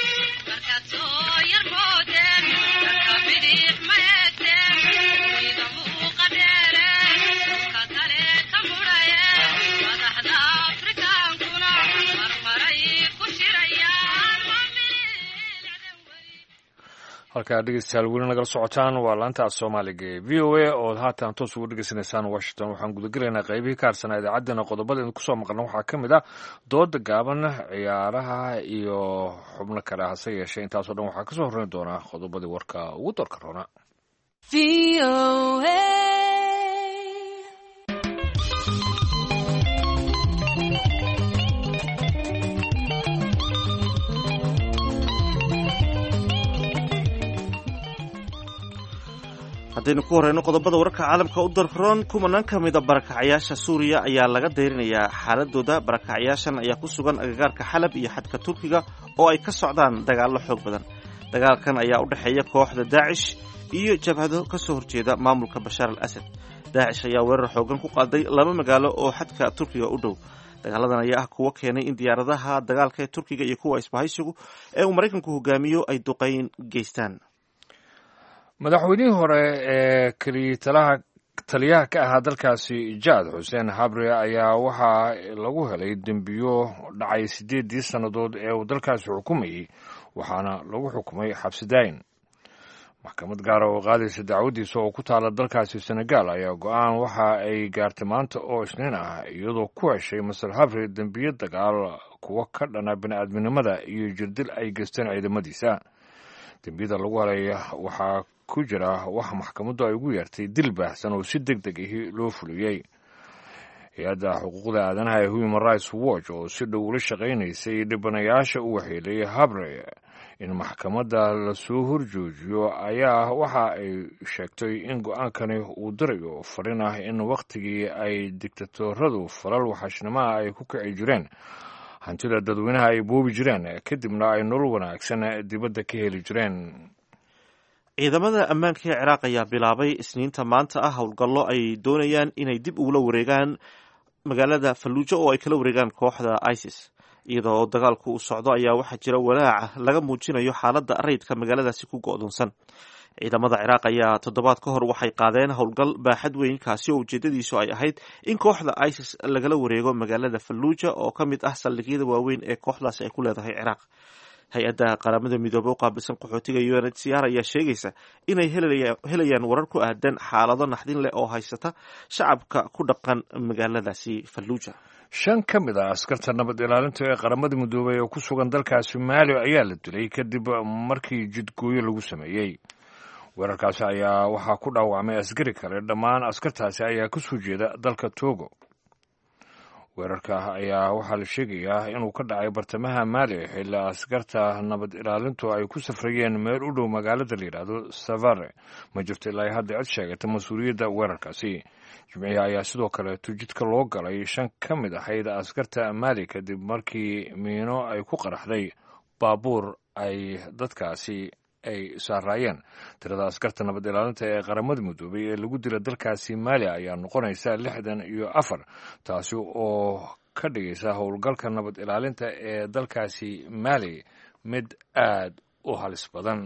halkaa dhegeystayaal weli nagala socotaan waa laanta Soomaaliga ee VOA oo haatan toos ugu dhageysanaysaan Washington waxaan gudagalaynaa qaybihii ka harsanaa idaacaddeena qodobada ku soo maqlan waxaa ka mid ah dooda gaaban ciyaaraha iyo xubno kale hase yeeshee intaasoo dhan waxaa ka soo horreyn doonaa qodobadii warka ugu doorka roona haddaynu ku horeyno qodobada wararka caalamka u darroon kumanaan ka mida barakacyaasha suuriya ayaa laga dayrinayaa xaaladooda barakacyaashan ayaa ku sugan agagaarka xalab iyo xadka turkiga oo ay ka socdaan dagaallo xoog badan dagaalkan ayaa u dhexeeya kooxda daacish iyo jabhado ka soo horjeeda maamulka bashaar al asad daacish ayaa weerar xoogan ku qaaday 2 magaalo oo xadka turkiga u dhow dagaaladan ayaa ah kuwo keenay in diyaaradaha dagaalka ee turkiga iyo kuwa isbahaysigu ee uu maraykanku hogaamiyo ay duqeyn geystaan. madaxweynihii hore ee taliyaha ka ahaa dalkaasi jaad xuseen habre ayaa waxaa lagu helay dembiyo dhacay 8 sannadood ee uu dalkaasi xukumayey, waxaana lagu xukumay xabsi daayin. maxkamad gaara oo qaadaysa dacwadiisa oo ku taala dalkaasi senegal ayaa go-aan waxa ay gaartay maanta oo isniin ah, iyadoo ku heshay masar habre dembiyo dagaal kuwa ka dhana bini'aadminimada iyo jirdil ay geysteen ciidamadiisa. dembiyada lagu helay waxaa ku jira wax maxkamaddu ay ugu yeertay dil baahsan oo si deg deg ahi loo fuliyey. hay-adda xuquuqda aadanaha ee Human Rights Watch oo si dhow ula shaqaynaysay dhibanayaasha u waxyeelay habre in maxkamadda lasoo horjoojiyo ayaa waxa ay sheegtay in go-aankani uu dirayo farin ah in wakhtigii ay digtatoradu falal waxaashnimoa ay ku kici jireen, hantida dadweynaha ay boobi jireen, kadibna ay nolol wanaagsan dibadda ka heli jireen. ciidamada ammaanka ee ciraaq ayaa bilaabay isniinta maanta ah howlgallo ay doonayaan inay dib ugula wareegaan magaalada falluuja oo ay kala wareegaan kooxda isis. iyadoo dagaalku uu socdo ayaa waxaa jira walaaca laga muujinayo xaaladda rayidka magaaladaasi ku go'doonsan. ciidamada ciraaq ayaa toddobaad ka hor waxay qaadeen howlgal baaxad weyn kaasi oo ujeedadiisu ay ahayd in kooxda isis lagala wareego magaalada falluuja oo ka mid ah saldhigyada waaweyn ee kooxdaasi ay ku leedahay ciraaq. hay-adda qaramada midoobey u qaabilsan qaxootiga UNHCR ayaa sheegaysa inay helayaan warar ku aadan xaalado naxdin leh oo haysata shacabka ku dhaqan magaaladaasi falluuja. 5 ka mid ah askarta nabad ilaalinta ee qaramada midoobey oo ku sugan dalkaasi Maali ayaa la dilay kadib markii jidgooyo lagu sameeyey. weerarkaasi ayaa waxaa ku dhaawacmay askari kale. dhammaan askartaasi ayaa ka soo jeeda dalka Togo. weerarka ayaa waxaa la sheegayaa inuu ka dhacay bartamaha Maali xilli askarta nabad ilaalintu ay ku safrayeen meel u dhow magaalada la yidhaahdo Savare. ma jirto ilaa hadda cid sheegata mas-uuliyadda weerarkaasi. jimcihi ayaa sidoo kale tujidka loo galay 5 ka mid ahayd askarta Maali kadib markii miino ay ku qaraxday baabuur ay dadkaasi ay saaraayeen. tirada askarta nabad ilaalinta ee qaramada midoobey ee lagu dila dalkaasi Maali ayaa noqonaysa 64, taasi oo ka dhigaysa howlgalka nabad ilaalinta ee dalkaasi Maali mid aad u halis badan.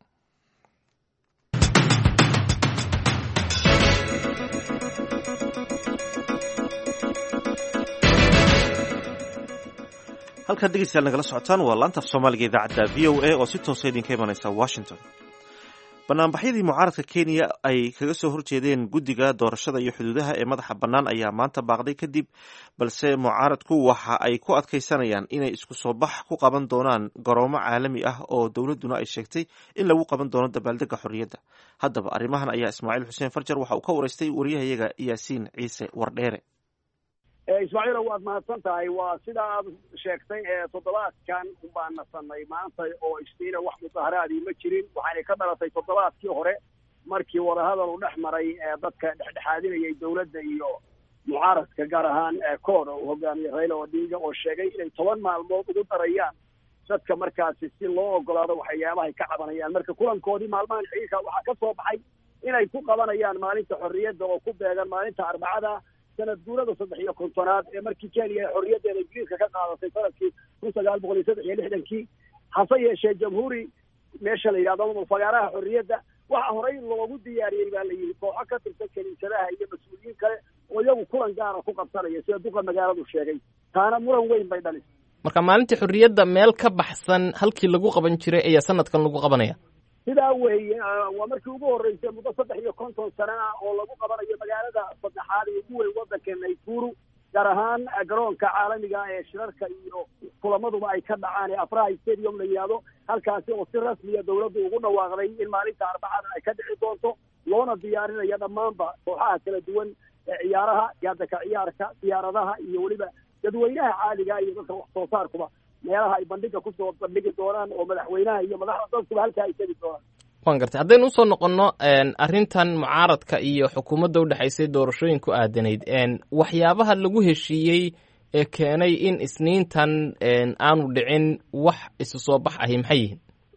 halkaad dhegeystayaal nagala socotaan waa laanta af soomaaliga idaacadda VOA oo si toosa idinka imanaysa Washington. banaanbaxyadii mucaaradka Kenya ay kaga soo horjeedeen guddiga doorashada iyo xuduudaha ee madaxa bannaan ayaa maanta baaqday kadib, balse mucaaradku waxa ay ku adkaysanayaan inay isku soo bax ku qaban doonaan garoomo caalami ah oo dowladduna ay sheegtay in lagu qaban doono dabaaldega xorriyadda. haddaba arrimahan ayaa Ismaaciil Xuseen Farjar waxa uu ka waraystay wariyahayaga Yaasiin Ciise Wardheere. ismaaciil waad mahadsan tahay. waa sida aad sheegtay toddobaadkan baan nasanay maanta oo isniina wax mudaharaadii ma jirin. waxaanay ka dhalatay toddobaadkii hore markii wadahadal u dhex maray dadka dhexdhexaadinayay dowladda iyo mucaaradka, gaar ahaan koor uu hogaamiye Raila Odinga oo sheegay inay 10 maalmood ugu darayaan dadka markaasi si loo ogolaado waxyaabahay ka cabanayaan. marka kulankoodii maalmahan xiiqa waxaa ka soo baxay inay ku qabanayaan maalinta xorriyadda oo ku beegan maalinta Arbacada sanad guurada 53aad ee markii Kenya xorriyaddeeda Ingiriiska ka qaadatay sanadkii 1963. hase yeeshee jamhuuri meesha la yidhaahdo fagaaraha xorriyadda waxaa horey loogu diyaariyey baa la yidhi kooxo ka tirsan kaniisadaha iyo mas-uuliyiin kale oo iyagu kulan gaara ku qabsanaya sida duqa magaaladu sheegay. taana muran weyn bay dhalisay. marka maalintii xorriyadda meel ka baxsan halkii lagu qaban jiray ayaa sanadkan lagu qabanaya. sidaa weeye waa markii ugu horreysay muddo 53 sano ah oo lagu qabanayo magaalada saddexaad ee ugu weyn waddanka Nakuru, gaar ahaan garoonka caalamiga ee shirarka iyo kulamaduba ay ka dhacaan ee Afraha Stadium la yiraahdo. halkaasi oo si rasmi ah dowladdu ugu dhawaaqday in maalinta Arbacada ay ka dhici doonto, loona diyaarinayo dhammaanba kooxaha kala duwan ee ciyaaraha, gaadaka ciyaarka, siyaaradaha iyo weliba dadweynaha caadiga iyo dadka wax soo saarkuba meelaha ay bandhiga ku soo bandhigi doonaan oo madaxweynaha iyo madaxda dalkuba halka ay tegi doonaan. waan gartay. haddaynu usoo noqonno arrintan mucaaradka iyo xukuumadda u dhexaysay doorashooyinku aadanayd, waxyaabaha lagu heshiiyey ee keenay in isniintan aanu dhicin wax isu soo bax ahi maxay yihiin?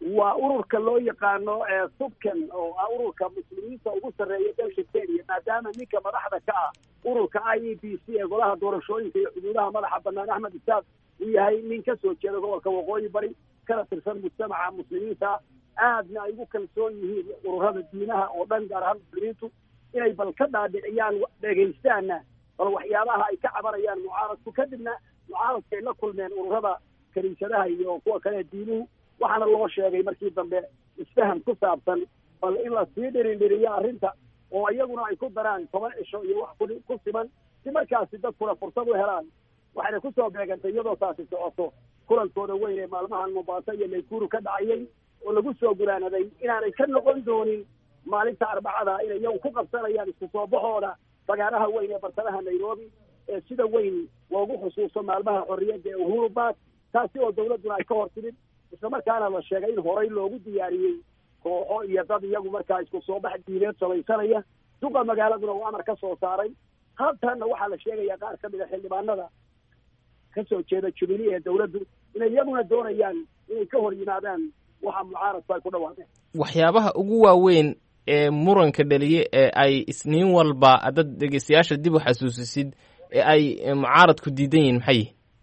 waa ururka loo yaqaano subkan oo ah ururka muslimiinta ugu sarreeya dalka Kenya, maadaama ninka madaxda ka ah ururka IEBC ee golaha doorashooyinka iyo xuduudaha madaxa bannaan Axmed Isaaq uu yahay nin ka soo jeeda gobolka waqooyi bari kana tirsan mujtamaca muslimiinta, aadna ay ugu kalsoon yihiin ururada diinaha oo dhan, gaar ahaan muslimiintu, inay bal ka dhaadhiciyaan dhegaystaana bal waxyaabaha ay ka cabanayaan mucaaradku. kadibna mucaaradkay la kulmeen ururada kaniisadaha iyo kuwa kale diinuhu, waxaana loo sheegay markii dambe isfaham ku saabsan bal in la sii dhirindhiriyo arrinta oo iyaguna ay ku daraan 10 cisho iyo wax ku siman si markaasi dadkuna fursad u helaan. waxayna ku soo beegantay iyadoo taasi socoto kulankooda weyn ee maalmahan Mombasa iyo Nakuru ka dhacayay oo lagu soo guraanaday inaanay ka noqon doonin maalinta Arbacada inay iyagu ku qabsanayaan isku soo baxooda fagaaraha weyn ee bartamaha Nairobi ee sida weyn loogu xusuusto maalmaha xorriyadda ee Uhuru Park, taasi oo dawladuna ay ka hortimid, isla markaana la sheegay in horey loogu diyaariyey kooxo iyo dad iyagu markaa isku soo bax diineed samaysanaya. duqa magaaladuna uu amar ka soo saaray. haltanna waxaa la sheegayaa qaar ka mid a xildhibaanada ka soo jeeda Jubilee ee dawladdu inay iyaguna doonayaan inay ka hor yimaadaan waxa mucaaradku ay ku dhawaaqeen. waxyaabaha ugu waaweyn ee muranka dhaliye ee ay isniin walba dad dhegeystayaasha dib u xasuusisid ee ay mucaaradku diidan yihiin maxay?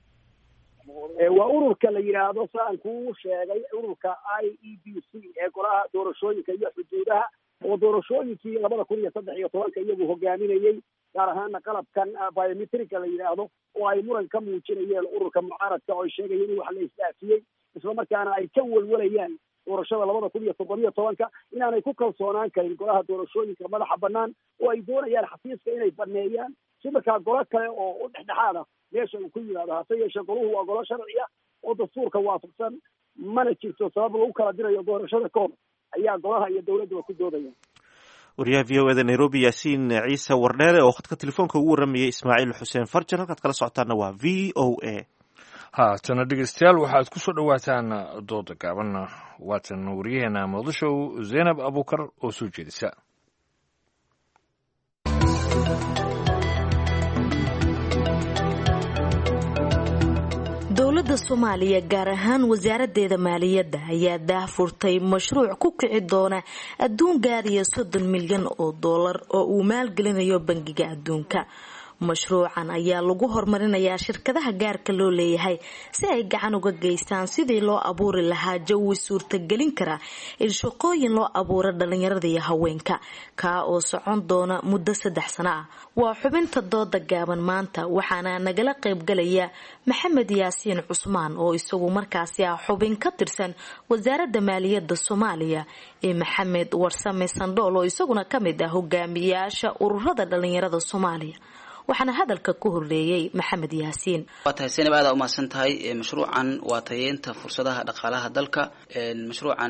waa ururka la yidhaahdo saan kuu sheegay, ururka IEBC ee golaha doorashooyinka iyo xuduudaha oo doorashooyinkii 2013 iyagu hogaaminayey, gaar ahaana qalabkan biometrika la yidhaahdo oo ay muran ka muujinayeen ururka mucaaradka oo ay sheegayeen in wax la isdaafiyey, isla markaana ay ka welwalayaan doorashada 2017 inaanay ku kalsoonaan karin golaha doorashooyinka madaxa bannaan oo ay doonayaan xafiiska inay baneeyaan si markaa golo kale oo u dhexdhexaada meesha uu ku yimaado. hase yeeshee goluhu waa golo sharci ah oo dastuurka waafaqsan, mana jirto sabab lagu kala dirayo doorashada kahor ayaa golaha iyo dawladduba ku doodayaan. wariyaha v o eda Nairobi Yaasiin Ciise Wardheere oo khadka telefoonka ugu waramayay Ismaaciil Xuseen Farjan. halkaad kala socotaana waa v o a. haatana dhegeystayaal waxaad ku soo dhawaataan dooda gaaban. waatan wariyaheena Muqdisho Zainab Abuukar oo soo jeedisa. dowladda Soomaaliya gaar ahaan wasaaraddeeda maaliyadda ayaa daahfurtay mashruuc ku kici doona adduun gaaraya $30 milyan oo uu maalgelinayo bangiga adduunka. mashruucan ayaa lagu horumarinayaa shirkadaha gaarka loo leeyahay si ay gacan uga geystaan sidii loo abuuri lahaa jawi suurtagelin kara in shaqooyin loo abuuro dhalinyarada iyo haweenka kaa oo socon doona muddo 3 sano ah. waa xubinta dooda gaaban maanta, waxaana nagala qaybgalaya Maxamed Yaasiin Cusmaan oo isagu markaasi ah xubin ka tirsan wasaaradda maaliyadda Soomaaliya, ee Maxamed Warsame Sandhool oo isaguna ka mid ah hogaamiyaasha ururada dhalinyarada Soomaaliya. waxaana hadalka ku horreeyay Maxamed Yaasiin. waa tahay Zainab, aad u mahadsan tahay. mashruucan waa tayeenta fursadaha dhaqaalaha dalka. mashruucan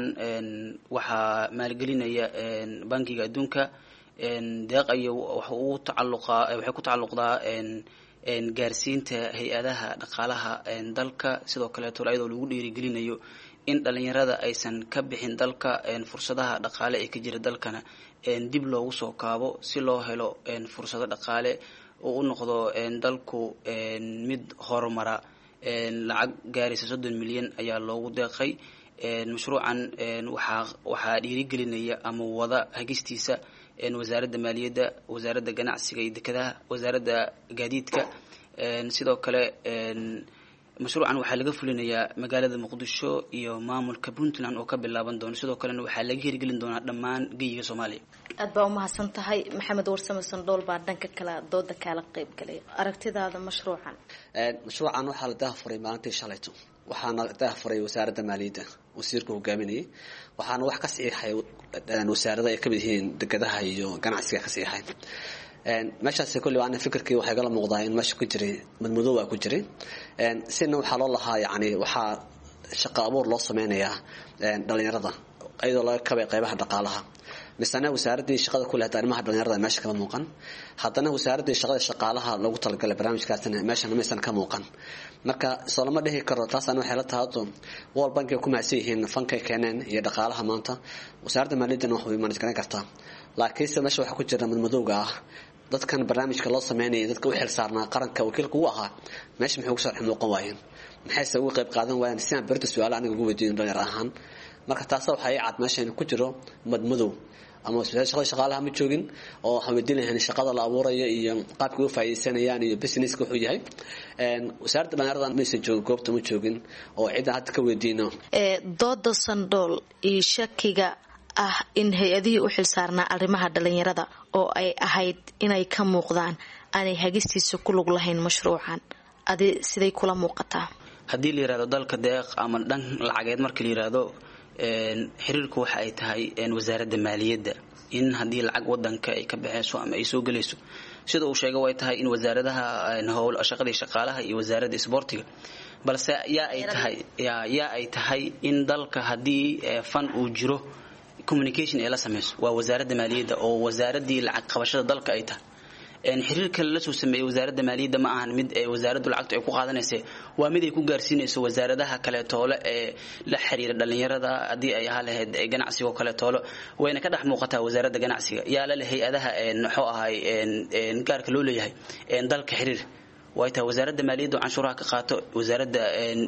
waxaa maalgelinaya bangiga adduunka. deeq iyo waxay ku tacalluqdaa gaarsiinta hay-adaha dhaqaalaha dalka, sidoo kaleeto iyadoo lagu dhiirigelinayo in dhalinyarada aysan ka bixin dalka, fursadaha dhaqaale ee ka jira dalkana dib loogu soo kaabo si loo helo fursado dhaqaale oo u noqdo dalku mid horumara. lacag gaaraysa 30 milyan ayaa loogu deeqay. mashruucan waxaa dhiirigelinaya ama wada hagistiisa wasaaradda maaliyadda, wasaaradda ganacsiga iyo dekedaha, wasaaradda gaadiidka. sidoo kale mashruucan waxaa laga fulinayaa magaalada Muqdisho iyo maamulka Puntland oo ka bilaaban doona. sidoo kalena waxaa laga hirgelin doonaa dhammaan geyiga Soomaaliya. aad baa u mahadsan tahay. Maxamed Warsame Sandhool baa dhanka kale dooda kala qayb galay. aragtidaada mashruucan? mashruucan waxaa la daahfuray maalintii shalayto, waxaana daahfuray wasaaradda maaliyadda, wasiirka hogaaminayay. waxaana wax ka saxiixay wasaarada ay ka mid yihiin dekedaha iyo ganacsiga ka saxiixay. meeshaas kulli waa fikirkii waxay kala muuqdaa in meesha ku jiray madmadow ku jiray. sina waxaa loo lahaa yani waxaa shaqo abuur loo sameynayaa dhalinyarada iyadoo laga kabay qaybaha dhaqaalaha. misana wasaaradii shaqada ku leedahay arrimaha dhalinyarada meesha kala muuqan. haddana wasaaradii shaqada shaqaalaha loogu talagalay barnaamijkaasina meesha maysan ka muuqan. marka soo lama dhihi karo taasana waxay la tahay World Bank ku maasay yihiin fankay keeneen iyo dhaqaalaha maanta. wasaaradda maaliyadda wax way manage garan kartaa, laakiin meesha waxa ku jira madmadowga ah dadkan barnaamijka loo sameeyay dadka u xil saarnaa qaranka wakiilka uu ahaa meesha muxuu soo muuqan waayeen, maxay soo qayb qaadan waayeen si aan barta su'aal aniga ugu weydiin dhalinyar ahaan marka taas waxay cad meeshan ku jiro madmadow ama shaqaalaha ma joogin oo xamidin lahayn shaqada la abuurayo iyo qaabka uu faa'iideysanayaan iyo businesska wuxuu yahay wasaaradda dhalinyarada ma aysan joogin goobta ma joogin oo cid hadda ka weydiino dooda Sandol iyo shakiga ah in hay-adihii u xilsaarnaa arrimaha dhalinyarada oo ay ahayd inay ka muuqdaan aanay hagistiisa ku lug lahayn mashruucan adi siday kula muuqataa haddii la yiraahdo dalka deeq ama dhan lacageed marka la yiraahdo xiriirku waxa ay tahay wasaaradda maaliyadda in haddii lacag wadanka ay ka baxayso ama ay soo galayso sida uu sheegay way tahay in wasaaradaha howl shaqada shaqaalaha iyo wasaaradda isboortiga balse yaa ay tahay in dalka haddii fan uu jiro communication ee la sameeyo waa wasaaradda maaliyadda oo wasaaradii lacag qabashada dalka ay tahay xiriirka la soo sameeyay wasaaradda maaliyadda ma ahan mid ay wasaaraddu lacagtu ay ku qaadanayso waa mid ay ku gaarsiinayso wasaaradaha kale toole ee la xiriira dhalinyarada hadii ay ahayd ganacsiga kale toole wayna ka dhex muuqataa wasaaradda ganacsiga yaa la hay'adaha wuxuu ahay gaarka loo leeyahay dalka xiriir way tahay wasaaradda maaliyadda canshuuraha ka qaato wasaaradda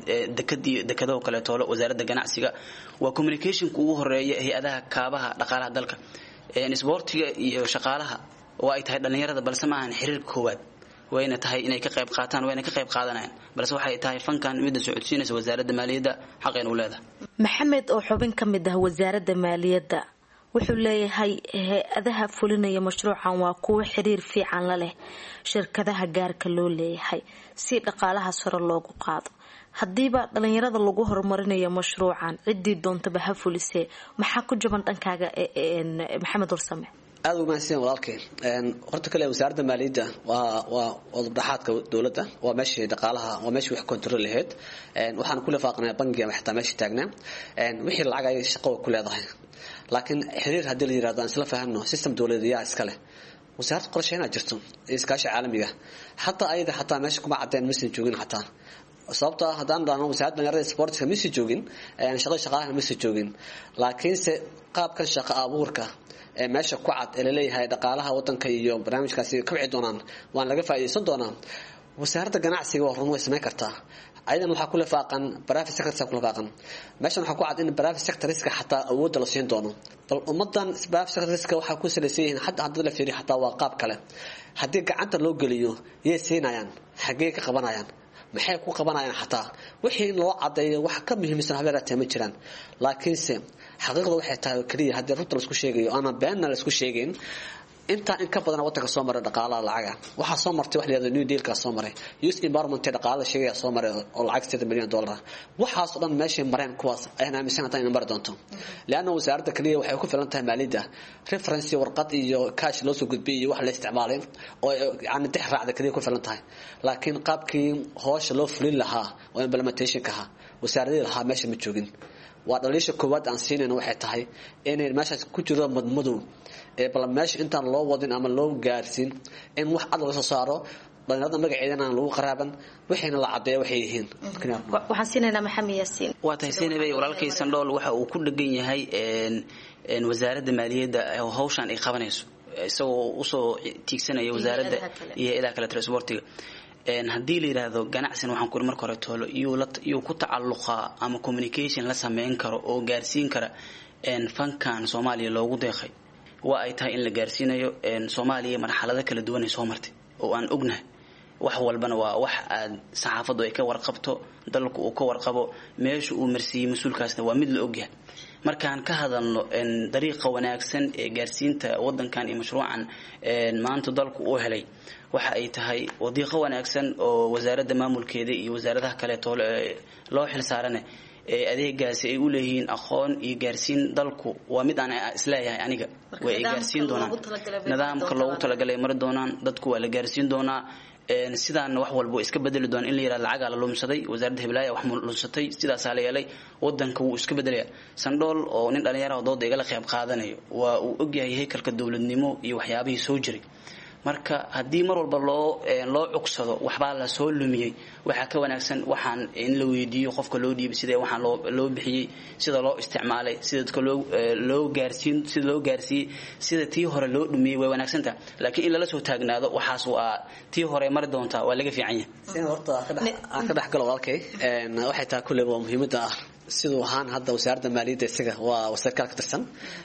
dekadaha kale toole wasaaradda ganacsiga waa communication ugu horeeya hay'adaha kaabaha dhaqaalaha dalka isboortiga iyo shaqaalaha oo ay tahay dhalinyarada balse ma ahan xiriir koowaad wayna tahay inay ka qayb qaataan wayna ka qayb qaadanayaan balse waxay tahay fankan mid socodsiinaysa wasaaradda maaliyadda xaqeen u leedahay maxamed oo xubin ka mid ah wasaaradda maaliyadda wuxuu leeyahay hay-adaha fulinaya mashruucan waa kuwa xiriir fiican la leh shirkadaha gaarka loo leeyahay si dhaqaalaha sare loogu qaado hadiiba dhalinyarada lagu horumarinayo mashruucan cidii doontaba ha fulisee maxaa ku jaban dhankaaga maxamed warsame aad u mahadsan walaalkay horta kale wasaaradda maaliyadda waa wadadhaxaadka dawladda waa meeshii dhaqaalaha waa meeshii wax control lahayd waxaan ku leefaaqnaa bangiga ama xitaa meeshii taagnaa wixii lacag ay shaqo ku leedahay laakiin xiriir haddii la yiraahdo aan isla fahamno system dawladeed iska leh wasaaradda qorsheynaa jirto iskaashi caalamiga xataa ayada xataa meesha kuma cadeen mission joogin xataa sababta hadaan dhaano wasaaradda dhalinyarada sportka mission joogin shaqaalaha mission joogin laakiinse qaabkan shaqo abuurka meesha ku cad ee leeyahay dhaqaalaha wadanka iyo barnaamijkaasi ka wixii doonaan waan laga faa'iideysan doonaa wasaaradda ganacsiga waa run way sameyn kartaa ayadan waxa ku leefaaqan private sector ku leefaaqan meeshan waxa ku cad in private sector risk xataa awood la siin doono bal ummadan private sector risk waxa ku saleysan hadda la fiiriyo xataa waa qaab kale hadii gacanta loo geliyo yey siinayaan xagee ka qabanayaan maxay ku qabanayaan xataa wixii loo cadeeyo wax ka muhiimsan habeeraatay ma jiraan laakiinse xaqiiqdu waxay tahay kaliya hadii runta la isku sheegayo ama been la isku sheegin inta in ka badan wadanka soo maray dhaqaalaha lacaga waxa soo martay wax leeyahay new deal ka soo maray youth environment dhaqaalaha sheegaya soo maray oo lacag $7 bilyan waxaas oo dhan meesha mareen kuwaas ayna aaminsantahay in mar doonto laana wasaaradda kaliya waxay ku filan tahay maaliyadda reference warqad iyo cash loo soo gudbiyay wax la isticmaalay oo yani tixraacda kaliya ku filan tahay laakiin qaabkii hoosh loo fulin lahaa oo implementation ka wasaaradda lahaa meesha ma joogin waa dhaliisha koowaad aan siinayno waxay tahay inay meeshaas ku jiro madmadow ee bal meesha intaan loo wadin ama loo gaarsiin in wax cad laga soo saaro dhalinyarada magaceedana aan lagu qaraaban waxayna la cadeeyo waxay yihiin waxaan siinaynaa maxamed yaasiin waa tahay siinabay walaalkay Sandol waxa uu ku dhagan yahay wasaaradda maaliyadda hawshan ay qabanayso isagoo u soo tiigsanaya wasaaradda iyo ilaa kale transportiga haddii la yiraahdo ganacsigan waxaan ku marka hore toolo iyo ku tacalluqa ama communication la sameyn karo oo gaarsiin kara fankan Soomaaliya loogu deeqay waa ay tahay in la gaarsiinayo Soomaaliya marxalado kala duwan ay soo martay oo aan ognahay wax walbana waa wax aad saxaafadu ay ka warqabto dalku uu ka warqabo meesha uu marsiiyay mas'uulkaasna waa mid la ogyahay markaan ka hadalno dariiqa wanaagsan ee gaarsiinta wadankan iyo mashruucan maanta dalku uu helay waxa ay tahay wadiiqo wanaagsan oo wasaaradda maamulkeeda iyo wasaaradaha kale loo xil saaranay adeegaasi ay u leeyihiin aqoon iyo gaarsiin dalku waa mid aan isleeyahay aniga way gaarsiin doonaan nidaamka loogu talagalay mar doonaan dadku waa la gaarsiin doonaa sidaan wax walba iska bedeli doon in la yiraahdo lacag la lumsaday wasaaradda hiblaayo wax lumsatay sidaas la yeelay wadanka wuu iska bedelaya Sandol oo nin dhalinyaro dood igala qayb qaadanayo waa uu ogyahay haykalka dawladnimo iyo waxyaabihii soo jiray marka hadii mar walba loo cugsado waxba la soo lumiyay waxa ka wanaagsan waxaan in la weydiiyo qofka loo dhiibay sida waxaan loo bixiyay sida loo isticmaalay sida dadka loo gaarsiin sida tii hore loo dhumiyay way wanaagsantaa laakiin in la soo taagnaado waxaas waa tii hore mar doonta waa laga fiican yahay horta ka dhaxgal walaalkay waxay taa kulay waa muhiimada ah sidoo ahaan hadda wasaaradda maaliyadda isaga waa wasaaradka ka tirsan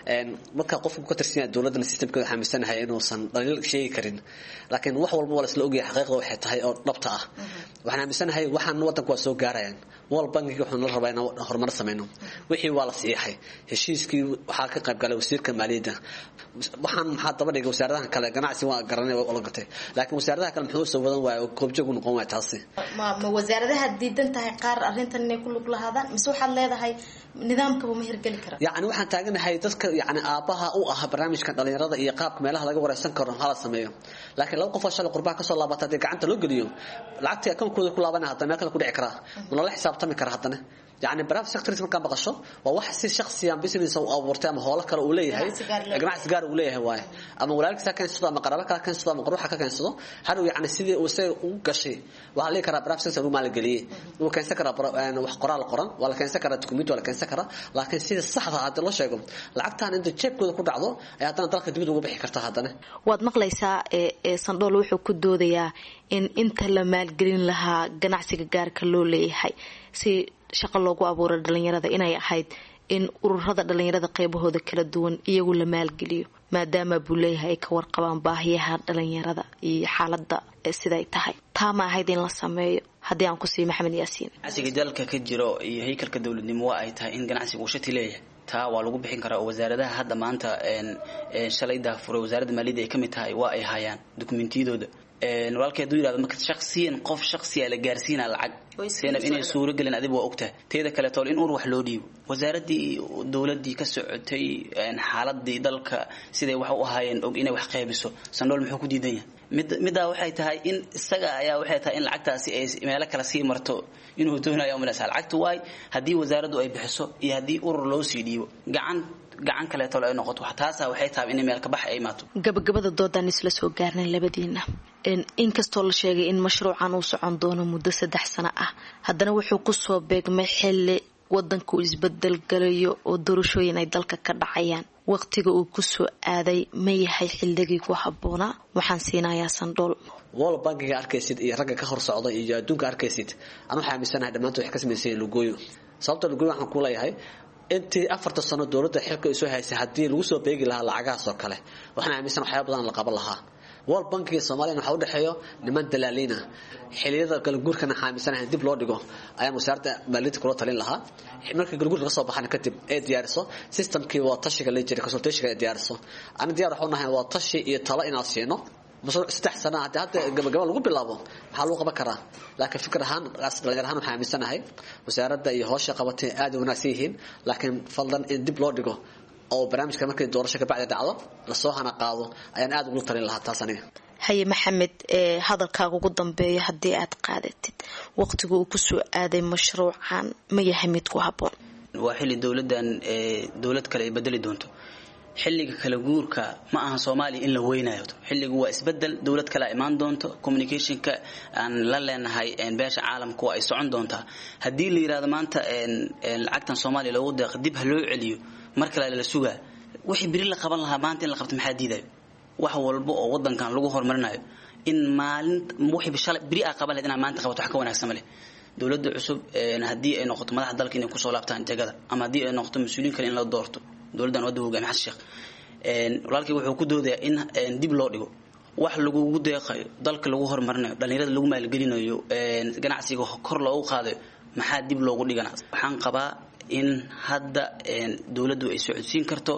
marka qofku ka tirsan yahay dawladda systemkeeda xamiisanahay inuusan dhaliil sheegi karin laakiin wax walba waa la isla ogyahay xaqiiqda waxay tahay oo dhabta ah waxaan aaminsanahay waxaan wadanku waa soo gaarayaan wal bankiga wuxuu la rabaa inuu horumar sameeyo wixii waa la siixay heshiiskii waxa ka qayb galay wasiirka maaliyadda waxaan maxaa daba dhigay wasaaradaha kale ganacsi waa garanay oo la gatay laakiin wasaaradaha kale muxuu soo wadan waayo koobjoog u noqon waa taasi ma wasaaradaha diidan tahay qaar arrintan inay ku lug lahaadaan mise waxaad leedahay nidaamka ma hirgeli kara yani waxaan taaganahay dadka yani aabaha u ah barnaamijkan dhalinyarada iyo qaabka meelaha laga wareysan karo hala sameeyo laakiin laba qof oo shalay qurbaha ka soo laabata hadii gacanta loo geliyo lacagta akoonkooda ku laabanaya hadda meel kale ku dhici karaa ma la xisaabtami kara haddana يعني برافو سكتريس مركان بقشة وواحد شخصيا بيسنس أو ورتام هولا كلا وليه هاي جماعة سجار وليه هواي أما ولادك ساكن صدا مقربك كان صدا مقروحة كان صدا هذا يعني سيد وسي وقشي وعليه كرا برافو سكتر مال الجلية وكان سكر يعني وقراء القرآن ولا كان سكر دوكيمنت ولا كان سكر لكن سيد الصح هذا الله شيء لعقتها أنت تشيك كل عضو يعطينا طرق تبيد وبيح كرتها هذا واد مقليسا صندوق وحو كدوديا إن أنت لما الجرين لها جناعسك جار كلولي هاي سي shaqo loogu abuuray dhalinyarada inay ahayd in ururada dhalinyarada qaybahooda kala duwan iyagu la maalgeliyo maadaama buleeyaha ay ka warqabaan baahiyaha dhalinyarada iyo xaaladda siday tahay taa ma ahayd in la sameeyo haddii aan ku sii maxamed yaasiin ganacsiga dalka ka jiro iyo haykalka dawladnimo waa ay tahay in ganacsigu shati leeyahay taa waa lagu bixin karaa wasaaradaha hadda maanta shalayda furay wasaaradda maaliyadda ay ka mid tahay waa ay hayaan dokumentiyadooda walaalkay duu yiraahdo marka shakhsiyan qof shakhsiya la gaarsiina lacag seenab inay suuro galin adigu waa ogtahay teeda kale tool in wax loo dhiibo wasaaradii dawladii ka socotay xaaladii dalka siday wax u ahaayeen og inay wax qaybiso sandool muxuu ku diidan yahay midda waxay tahay in isaga ayaa waxay tahay in lacagtaasi ay meel kala sii marto inuu doonayo umaleesaa lacagtu waay hadii wasaaraddu ay bixiso iyo hadii urur loo sii dhiibo gacan kale tool ay noqoto taasa waxay tahay in meel ka bax ay maato gabagabada doodan isla soo gaarnay labadiina inkastoo la sheegay in mashruucan uu socon doono muddo 3 sano ah haddana wuxuu ku soo beegmay xilli wadanku isbedel galayo oo doorashooyin ay dalka ka dhacayaan waqtiga uu ku soo aaday ma yahay xilligii ku habboona waxaan siinayaa sandool wal bankiga arkaysid iyo ragga ka hor socda iyo adduunka arkaysid anu xaamisanahay dhamaantood wax ka sameeyay lugooyo sababta lugooyo waxaan ku leeyahay intii 4 sano dawladda xilka ay soo haysay hadii lagu soo beegi lahaa lacagahaas oo kale waxaan aaminsan waxyaabo badan la qaban lahaa wal bankiga Soomaaliya waxa u dhaxeeyo niman dalaaliina xiliyada kala guurkana xaamisanahay dib loo dhigo ayaan wasaaradda maaliyadda kula talin lahaa markii kala guurka soo baxana kadib ee diyaariso systemkii waa tashiga la jiray consultation ee diyaariso aan diyaar waxu nahay waa tashi iyo talo in aan siino mashruuc 3 sano hadda gabagaba lagu bilaabo waxa lagu qaban karaa laakiin fikir ahaan dhalinyar ahaan waxaan aaminsanahay wasaaradda iyo hawsha qabatay aad u wanaagsan yihiin laakiin fadlan in dib loo dhigo oo barnaamijka markii doorasho ka bacdi dhacdo la soo hana qaado ayaan aad ugu talin lahaa taas aniga haye maxamed hadalkaaga ugu dambeeyo hadii aad qaadatid waqtigu uu ku soo aaday mashruucan ma yahay mid ku habboon waa xilli dawladdan dawlad kale ay bedeli doonto xilliga kala guurka ma aha Soomaaliya in la weynayo xilligu waa isbedel dawlad kale imaan doonto communicationka aan la leenahay beesha caalamku ay socon doonta hadii la yiraahdo maanta lacagtan Soomaaliya loogu deeq dib ha loo celiyo marka la sugaa wixii biri la qaban lahaa maanta in la qabto maxaa diiday wax walba oo wadankan lagu horumarinayo in maalin wixii bisha biri ah qaban lahayd in maanta qabato wax ka wanaagsan ma leh dawladda cusub hadii ay noqoto madaxda dalka inay ku soo laabtaan jagada ama hadii ay noqoto mas'uuliin kale in la doorto dawladdan wadda hogaamiye xasan sheekh walaalkii wuxuu ku doodayaa in dib loo dhigo wax lagu deeqayo dalka lagu horumarinayo dhalinyarada lagu maalgelinayo ganacsiga kor loogu qaadayo maxaa dib loogu dhiganaa waxaan qabaa in hadda dawladdu ay socodsiin karto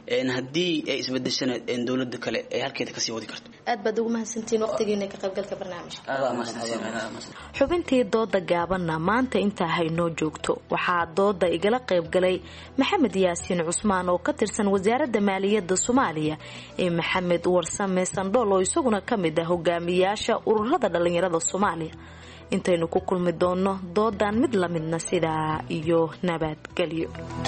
hadii ay isbedeshaan dawladda kale ay halkeeda ka sii wadi karto aad baad ugu mahadsantiin waqtigeena ka qaybgalka barnaamijka xubintii dooda gaabanna maanta inta haynoo joogto waxaa dooda igala qaybgalay maxamed yaasiin cusmaan oo ka tirsan wasaaradda maaliyadda Soomaaliya ee maxamed warsame sandool oo isaguna ka mid ah hogaamiyaasha ururada dhalinyarada Soomaaliya intaynu ku kulmi doono doodan mid la midna sidaa iyo nabadgelyo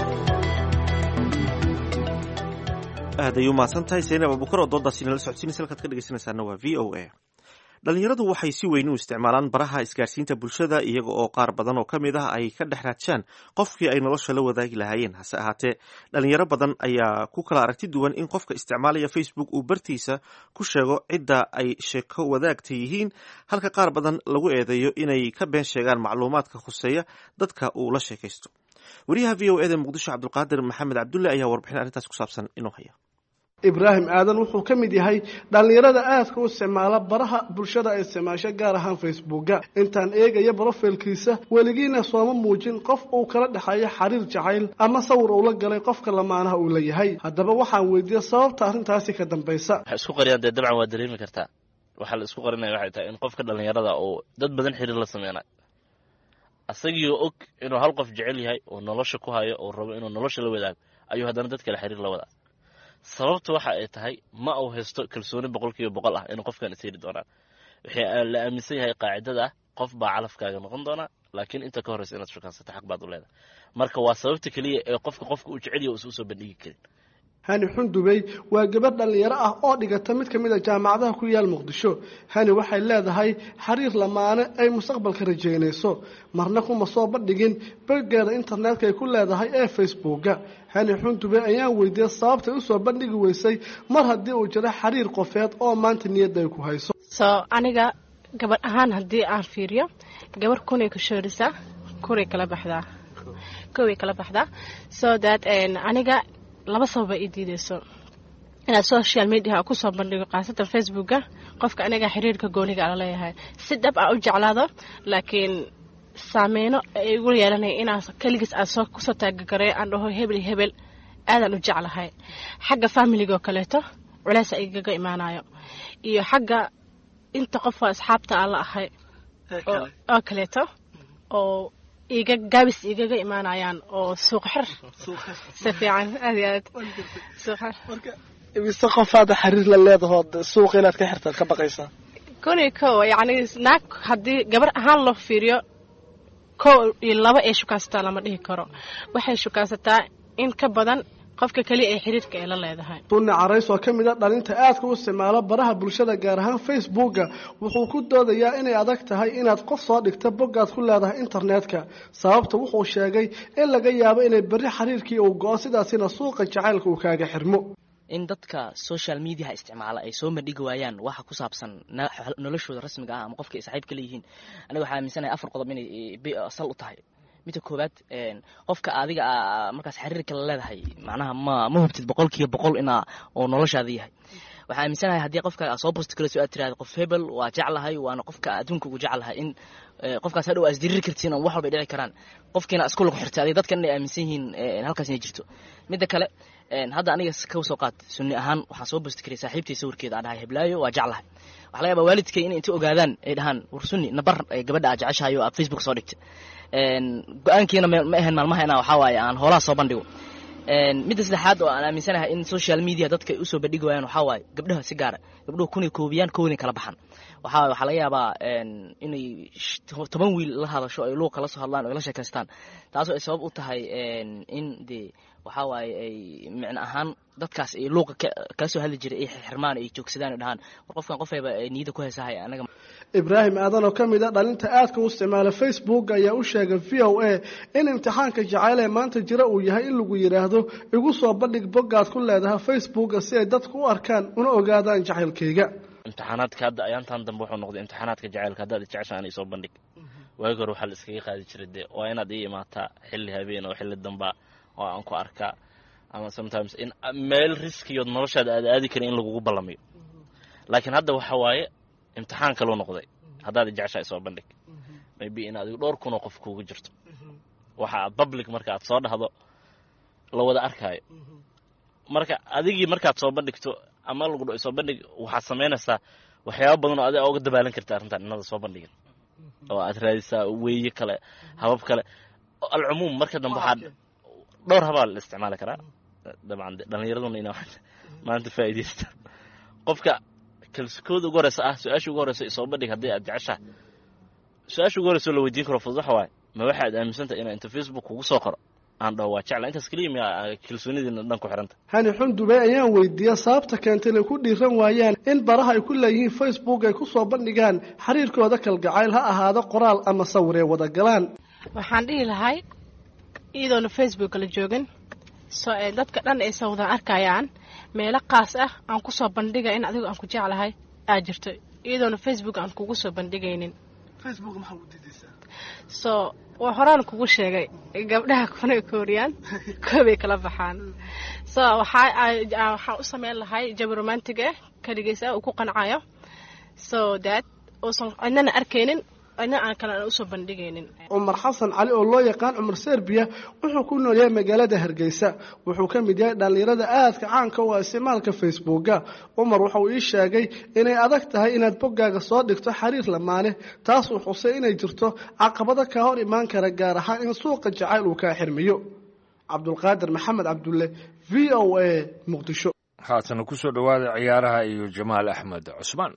aad ayuu mahadsantahay Zainab Abubakar oo doodaasi nala socodsiinaysa halkaad ka dhageysanaysaana waa VOA dhalinyaradu waxay si weyn u isticmaalaan baraha isgaarsiinta bulshada iyaga oo qaar badan oo ka mid ah ay ka dhex raajaan qofkii ay nolosha la wadaagi lahaayeen hase ahaatee dhalinyaro badan ayaa ku kala aragti duwan in qofka isticmaalaya Facebook uu bartiisa ku sheego cidda ay sheeko wadaagta yihiin halka qaar badan lagu eedeeyo inay ka been sheegaan macluumaadka khuseeya dadka uu la sheekaysto wariyaha v o eda muqdisho cabdulqaadir maxamed cabdulle ayaa warbixin arrintaas ku saabsan inuu haya. ibraahim aadan wuxuu ka mid yahay dhallinyarada aadka u isticmaala baraha bulshada ay isticmaasho gaar ahaan facebooka. intaan eegaya brofilkiisa weligiina sooma muujin qof uu kala dhexeeyo xiriir jacayl ama sawir uu la galay qofka lamaanaha uu leeyahay. haddaba waxaan weydiiyey sababta arrintaasi ka dambaysa. waxay isku qariyaan dee dabcan waa dareemi kartaa. waxaa la isku qarinaya waxay tahay in qofka dhallinyarada uu dad badan xiriir la sameynayo asagii og inuu hal qof jecel yahay oo nolosha ku hayo oo rabo inuu nolosha la wadaago ayuu haddana dad kale xiriir la wadaa. sababta waxa ay tahay ma uu haysto kalsooni 100% ah inuu qofkan isiri doonaan. waxay la aaminsan yahay qaacidada qof baa calafkaaga noqon doona laakiin inta ka horeysa inaad shaqaysato xaq baad u leedahay. marka waa sababta kaliya ee qofka uu jecel yahay uu soo bandhigi karin. hani xundubey waa gabadh dhallinyaro ah oo dhigata mid ka mid a jaamacadaha ku yaal muqdisho. hani waxay leedahay xiriir lamaane ay mustaqbalka rajaynayso marna kuma soo bandhigin boggeeda internetka ay ku leedahay ee facebooka. hani xundubey ayaan weydiiyey sababtay u soo bandhigi weysay mar haddii uu jiro xiriir qofeed oo maanta niyadda ay ku hayso. aniga gabadh ahaan haddii aan fiiriyo gabarh kunay ku shoorisaa kuray kala baxdaa koway kala baxdaa so that aniga laba sabab ay diideyso inaad social media ku soo bandhigo qaasatan facebooka qofka aniga xiriirka gooniga la leeyahay si dhab ah u jeclaado laakiin saameyno ay ugu yeelanay inaan kaligiis aan soo ku soo taagaray aan dhaho hebel aadan u jeclahay xagga familiga kaleeto culays ay igaga imaanayo iyo xagga inta qof asxaabta aan la ahay oo kaleeto oo iga gaabis igaga imaanayaan oo suuq xir si fiican aad marka ibisa qofaad xiriir la leedahay suuq inaad ka xirtaan ka baqaysaa kuniko yani naag haddii gabar ahaan loo fiiriyo kow iyo laba ay shukaasataa lama dhihi karo waxay shukaasataa in ka badan qofka kaliya ay xiriirka ay la leedahay. tunne carays oo ka mid ah dhalinta aadka u isticmaala baraha bulshada gaar ahaan facebooka wuxuu ku doodayaa inay adag tahay inaad qof soo dhigta boggaad ku leedahay internetka. sababta wuxuu sheegay in laga yaabo inay berri xiriirkii uu go-o sidaasina suuqa jacaylka uu kaaga xirmo. in dadka social media isticmaala ay soo madhigi waayaan waxa ku saabsan noloshooda rasmiga ah ama qofka ay saaxiibka leeyihiin aniga waxaa aaminsanahay 4 qodob inay asal u tahay. midda koowaad qofka adiga markaas xiriirka la leedahay macnaha ma hubtid 100% ina oo noloshaada yahay. waxaa aaminsanahay haddii qofka soo post kale soo tiraado qof hebel waa jeclahay waana qofka adduunka ugu jeclahay in qofkaas hadhow as dirir kartiin oo wax walba dhici karaan qofkiina isku lagu xirtay dadkan ay aaminsan yihiin halkaas inay jirto. midda kale hadda aniga ka soo qaad sunni ahaan waxaan soo post karay saaxiibtay sawirkeeda aan dhahay heblaayo waa jeclahay. waxa laga yaabaa waalidkay inay inta ogaadaan ay dhahaan war sunni nabar gabadha aad jeceshahay oo aad Facebook soo dhigtay. go-aankiina ma ahayn maalmaha inaa waxaa waaye aan hoolaha soo bandhigo. midda saddexaad oo aan aaminsanahay in social media dadka ay usoo bandhigi waayaan waxaa waaye gabdhaha si gaara gabdhuhu kunay koobiyaan kownay kala baxan. waxaa laga yaabaa inay 10 wiil la hadasho ay luuq kala soo hadlaan oo la sheekaystaan taasoo ay sabab u tahay in dee waxaa waaye ay micno ahaan dadkaas ay luuqa kala soo hadli jiray ay xirmaan ay joogsadaan oo dhahaan war qofkan qofayba niyada ku haysahay anaga. ibraahim aadan oo ka mid ah dhalinta aadka u isticmaala facebook ayaa u sheegay VOA in imtixaanka jacayl ee maanta jira uu yahay in lagu yiraahdo igu soo bandhig boggaad ku leedahay facebook si ay dadku u arkaan una ogaadaan jacaylkayga. imtixaanaadka hadda ayaantan dambe wuxuu noqday imtixaanaadka jacaylka haddaad jeceshaan ay soo bandhig waagi hore waxaa la iskaga qaadi jiray dee waa inaad ii imaataa xilli habeen oo xilli damba oo aan ku arkaa ama sometimes in meel riskiyood noloshaada aad aadi karin in lagugu ballamiyo. laakiin hadda waxa waaye imtixaan kaloo noqday haddaad jeceshaa soo bandhig maybe in adigu 2,000 qof kuugu jirto waxa public marka aad soo dhahdo la wada arkaayo. marka adigii markaad soo bandhigto ama lagu dhaw soo bandhig waxaad samaynaysaa waxyaabo badan oo adiga uga dabaalan karta arrintan inaad soo bandhigin oo aad raadisaa weeye kale habab kale alcumuum marka dambe waxaad dhowr habal isticmaali karaa dabcan dhalinyaraduna inay maanta faa'iideysta qofka kalskooda ugu horeysa su-aasha ugu horeysa soo bandhig haddii aad jeceshahay su-aasha ugu horeysa la weydiin karo fudud waxa waaye ma waxaad aaminsantahay inaa inta Facebook kugu soo qoro aan dhaho waa jecla intaas kaliya miya kalsoonidiina dhan ku xiranta. hani xundubey ayaan weydiiyey sababta keentay inay ku dhiiran waayaan in baraha ay ku leeyihiin facebook ay ku soo bandhigaan xiriirkooda kalgacayl ha ahaado qoraal ama sawir ee wada galaan. waxaan dhihi lahay iyadoona facebook la joogin soo dadka dhan ay soo wada arkayaan meelo qaas ah aan ku soo bandhiga in adigu aan ku jeclahay aad jirto iyadoona facebook aan kugu soo bandhigaynin. facebook maxaa u diidaysaa? so waa horaan kugu sheegay gabdhaha kuna kooriyaan koobay kala baxaan so waxaa u sameyn lahay jab romantic ah kaligiisa uu ku qancayo so that uusan cidnana arkaynin cidna aan kale usoo bandhigaynin. Cumar Xasan Cali oo loo yaqaan Cumar Serbiya wuxuu ku nool yahay magaalada Hargeysa wuxuu ka mid yahay dhalinyarada aadka caanka u ah isticmaalka Facebooka. Cumar waxa uu ii sheegay inay adag tahay inaad boggaaga soo dhigto xiriir lamaane taas uu xusay inay jirto caqabado ka hor imaan kara gaar ahaan in suuqa jacayl uu ka xirmiyo. Cabdulqaadir Maxamed Cabdulle VOA Muqdisho. haatan ku soo dhawaada ciyaaraha iyo Jamaal Axmed Cusmaan.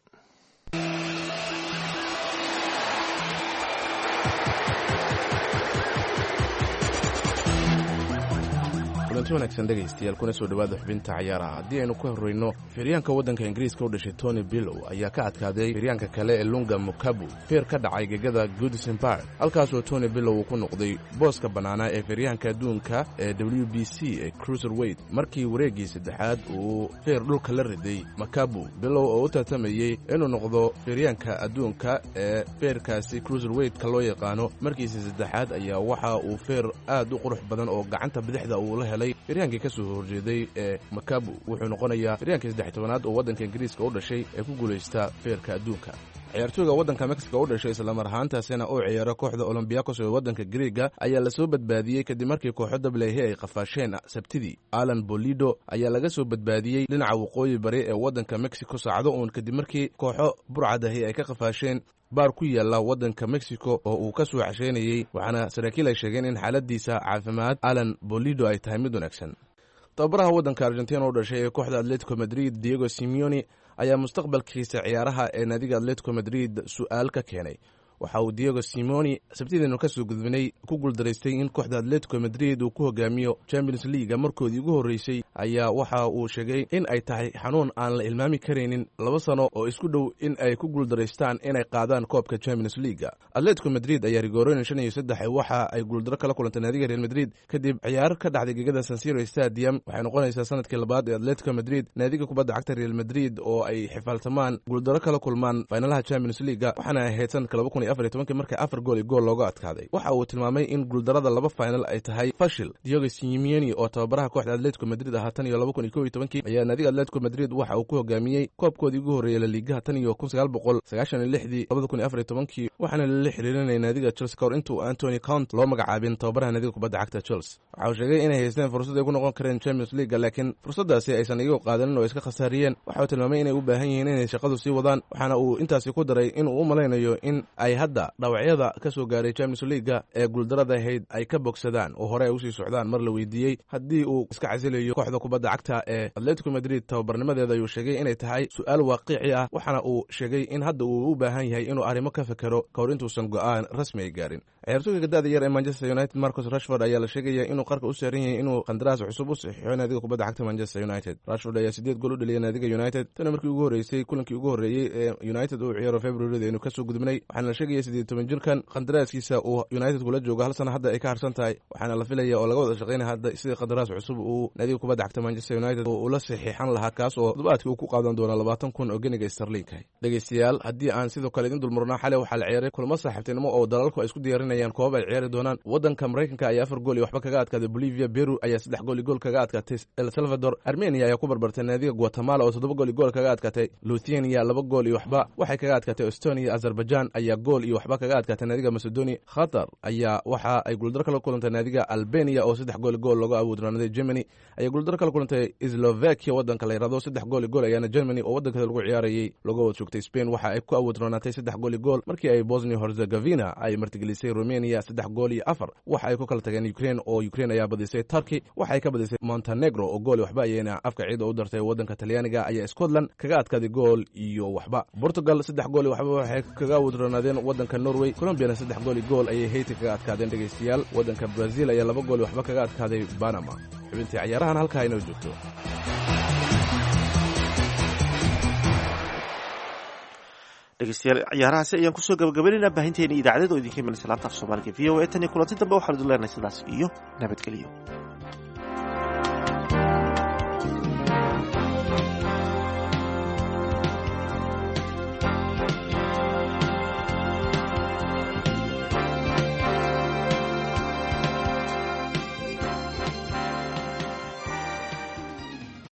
kulanti wanaagsan dhegaystayaal kuna soo dhawaada xubinta ciyaaraha. haddii aynu ka horreyno firyaanka waddanka ingiriiska u dhashay Tony Billow ayaa ka adkaaday firyaanka kale ee Lunga Mukabu feer ka dhacay gegada Goodison Park halkaasoo Tony Billow uu ku noqday booska bannaanaa ee firyaanka adduunka ee WBC ee Cruiserweight markii wareeggii saddexaad uu feer dhulka la riday Mukabu. Billow oo u tartamayey inuu noqdo firyaanka adduunka ee feerkaasi Cruiserweight-ka loo yaqaano markiisa saddexaad ayaa waxa uu feer aad u qurux badan oo gacanta bidixda uu la helay firyaankii ka soo horjeeday ee Mukabu. wuxuu noqonayaa firyaankii 13aad oo waddanka ingiriiska u dhashay ee ku guulaysta feerka adduunka. ciyaartooyga waddanka Mexico u dhashay isla mar ahaantaasina oo ciyaaro kooxda Olympiacos ee waddanka Greega ayaa la soo badbaadiyey kadib markii kooxda Blahe ay qafaasheen Sabtidii. Alan Bolido ayaa laga soo badbaadiyey dhinaca waqooyi bari ee waddanka Mexico saacado uun kadib markii kooxo burcadahi ay ka qafaasheen baar ku yaala waddanka Mexico oo uu ka soo casheynayey waxaana saraakiil ay sheegeen in xaaladiisa caafimaad Alan Bolido ay tahay mid wanaagsan. tababaraha waddanka Argentina u dhashay ee kooxda Atletico Madrid Diego Simeone ayaa mustaqbalkiisa ciyaaraha ee naadiga Atletico Madrid su'aal ka keenay. waxa uu Diego Simeone sabtidiina ka soo gudbinay ku guuldareystay in kooxda Atletico Madrid uu ku hogaamiyo Champions League markoodii ugu horeysay ayaa waxa uu sheegay in ay tahay xanuun aan la ilmaami kareynin 2 sano oo isku dhow in ay ku guuldareystaan inay qaadaan koobka Champions League. Atletico Madrid ayaa rigooreyn 5-3 waxa ay guuldaro kala kulantay naadiga Real Madrid kadib ciyaar ka dhacday gegada San Siro Stadium. waxay noqonaysaa sanadkii labaad ee Atletico Madrid naadiga kubadda cagta Real Madrid oo ay xifaaltamaan guuldaro kala kulmaan finalaha Champions League waxaana ay ahayd sanadka 2014 markii 4 gool iyo gool looga adkaaday. waxa uu tilmaamay in guuldarada 2 final ay tahay fashil. Diego Simeone oo tababaraha kooxda Atletico Madrid ah tan iyo 2011 ayaa naadiga Atletico Madrid waxa uu ku hogaamiyey koobkoodii ugu horeeyay La Liga tan iyo 1996 2014 waxaana la xiriirinayay naadiga Chelsea kor intuu Anthony Conte loo magacaabin tababaraha naadiga kubadda cagta Chelsea. waxa uu sheegay inay haysteen fursad ay ku noqon kareen Champions League laakiin fursadaasi aysan iyagu qaadanin oo iska khasaariyeen. waxa uu tilmaamay inay u baahan yihiin inay shaqadu sii wadaan waxaana uu intaasi ku daray in uu u malaynayo in ay hadda dhawacyada ka soo gaaray Champions League ee guuldarada ahayd ay ka bogsadaan oo hore ay u sii socdaan. mar la weydiiyey haddii uu iska casilayo kooxda kubadda cagta ee Atletico Madrid tababarnimadeeda ayuu sheegay inay tahay su'aal waaqici ah waxaana uu sheegay in hadda uu u baahan yahay inuu arrimo ka fekero ka hor intuusan go'aan rasmi ay gaarin. ciyaartooyga da'da yar ee Manchester United Marcus Rashford ayaa la sheegaya inuu qarka u saaran yahay inuu qandaraas cusub u saxiixo naadiga kubadda cagta Manchester United. Rashford ayaa 8 gool u dhaliyay naadiga United tan markii ugu horeysay kulankii ugu horeeyay ee United uu ciyaaro February inuu ka soo gudbinay. waxaana la sheegaya 18 jirkan qandaraaskiisa uu United kula joogo hal sano hadda ay ka harsan tahay waxaana la filayaa oo laga wada shaqeynaya hadda sidii qandaraas cusub uu naadiga kubadda cagta Manchester United uu la saxiixan lahaa kaas oo toddobaadkii uu ku qaadan doona 20,000 oo ganiga sterling ah. dhageystayaal haddii aan sidoo kale idin dulmarnaa xalay waxaa la ciyaaray kulamo saaxiibtinimo oo dalalku ay isku diyaarinayaan koob ay ciyaari doonaan. waddanka Mareykanka ayaa 4 gool iyo waxba kaga adkaaday Bolivia. Peru ayaa 3 gool iyo gool kaga adkaatay El Salvador. Armenia ayaa ku barbartay naadiga Guatemala oo 7 gool iyo gool kaga adkaatay Lithuania. 2 gool iyo waxba waxay kaga adkaatay Estonia. Azerbaijan ayaa gool iyo waxba kaga adkaatay naadiga Macedonia. Qatar ayaa waxa ay guuldaro kala kulantay naadiga Albania oo 3 gool iyo gool looga awoodnaaday. Germany ayaa guuldaro kala kulantay Slovakia waddanka la yiraahdo 3 gool iyo gool ayaana Germany oo waddanka lagu ciyaarayay looga wada joogtay. Spain waxa ay ku awoodnaatay 3 gool iyo gool markii ay Bosnia Herzegovina ay martigelisay Romania 3 gool iyo 4. waxa ay ku kala tageen Ukraine oo Ukraine ayaa badisay Turkey. waxa ay ka badisay Montenegro oo gool iyo waxba ayayna afka ciid u dartay. waddanka Talyaaniga ayaa Scotland kaga adkaaday gool iyo waxba. Portugal 3 gool iyo waxba waxay kaga awoodnaadeen waddanka Norway. Colombia 3 gool iyo gool ayay Haiti kaga adkaadeen. dhageystayaal waddanka Brazil ayaa 2 gool iyo waxba kaga adkaaday Panama. xubintii ciyaarahan halkaa inoo joogto. dhegeystayaal ciyaarahaasi ayaan kusoo gabagabaynaynaa baahinteena idaacadeed oo idinka imanaysa laanta af Soomaaliga VOA. tan iyo kulanti dambe waxaan idin leenahay sidaas iyo nabadgelyo.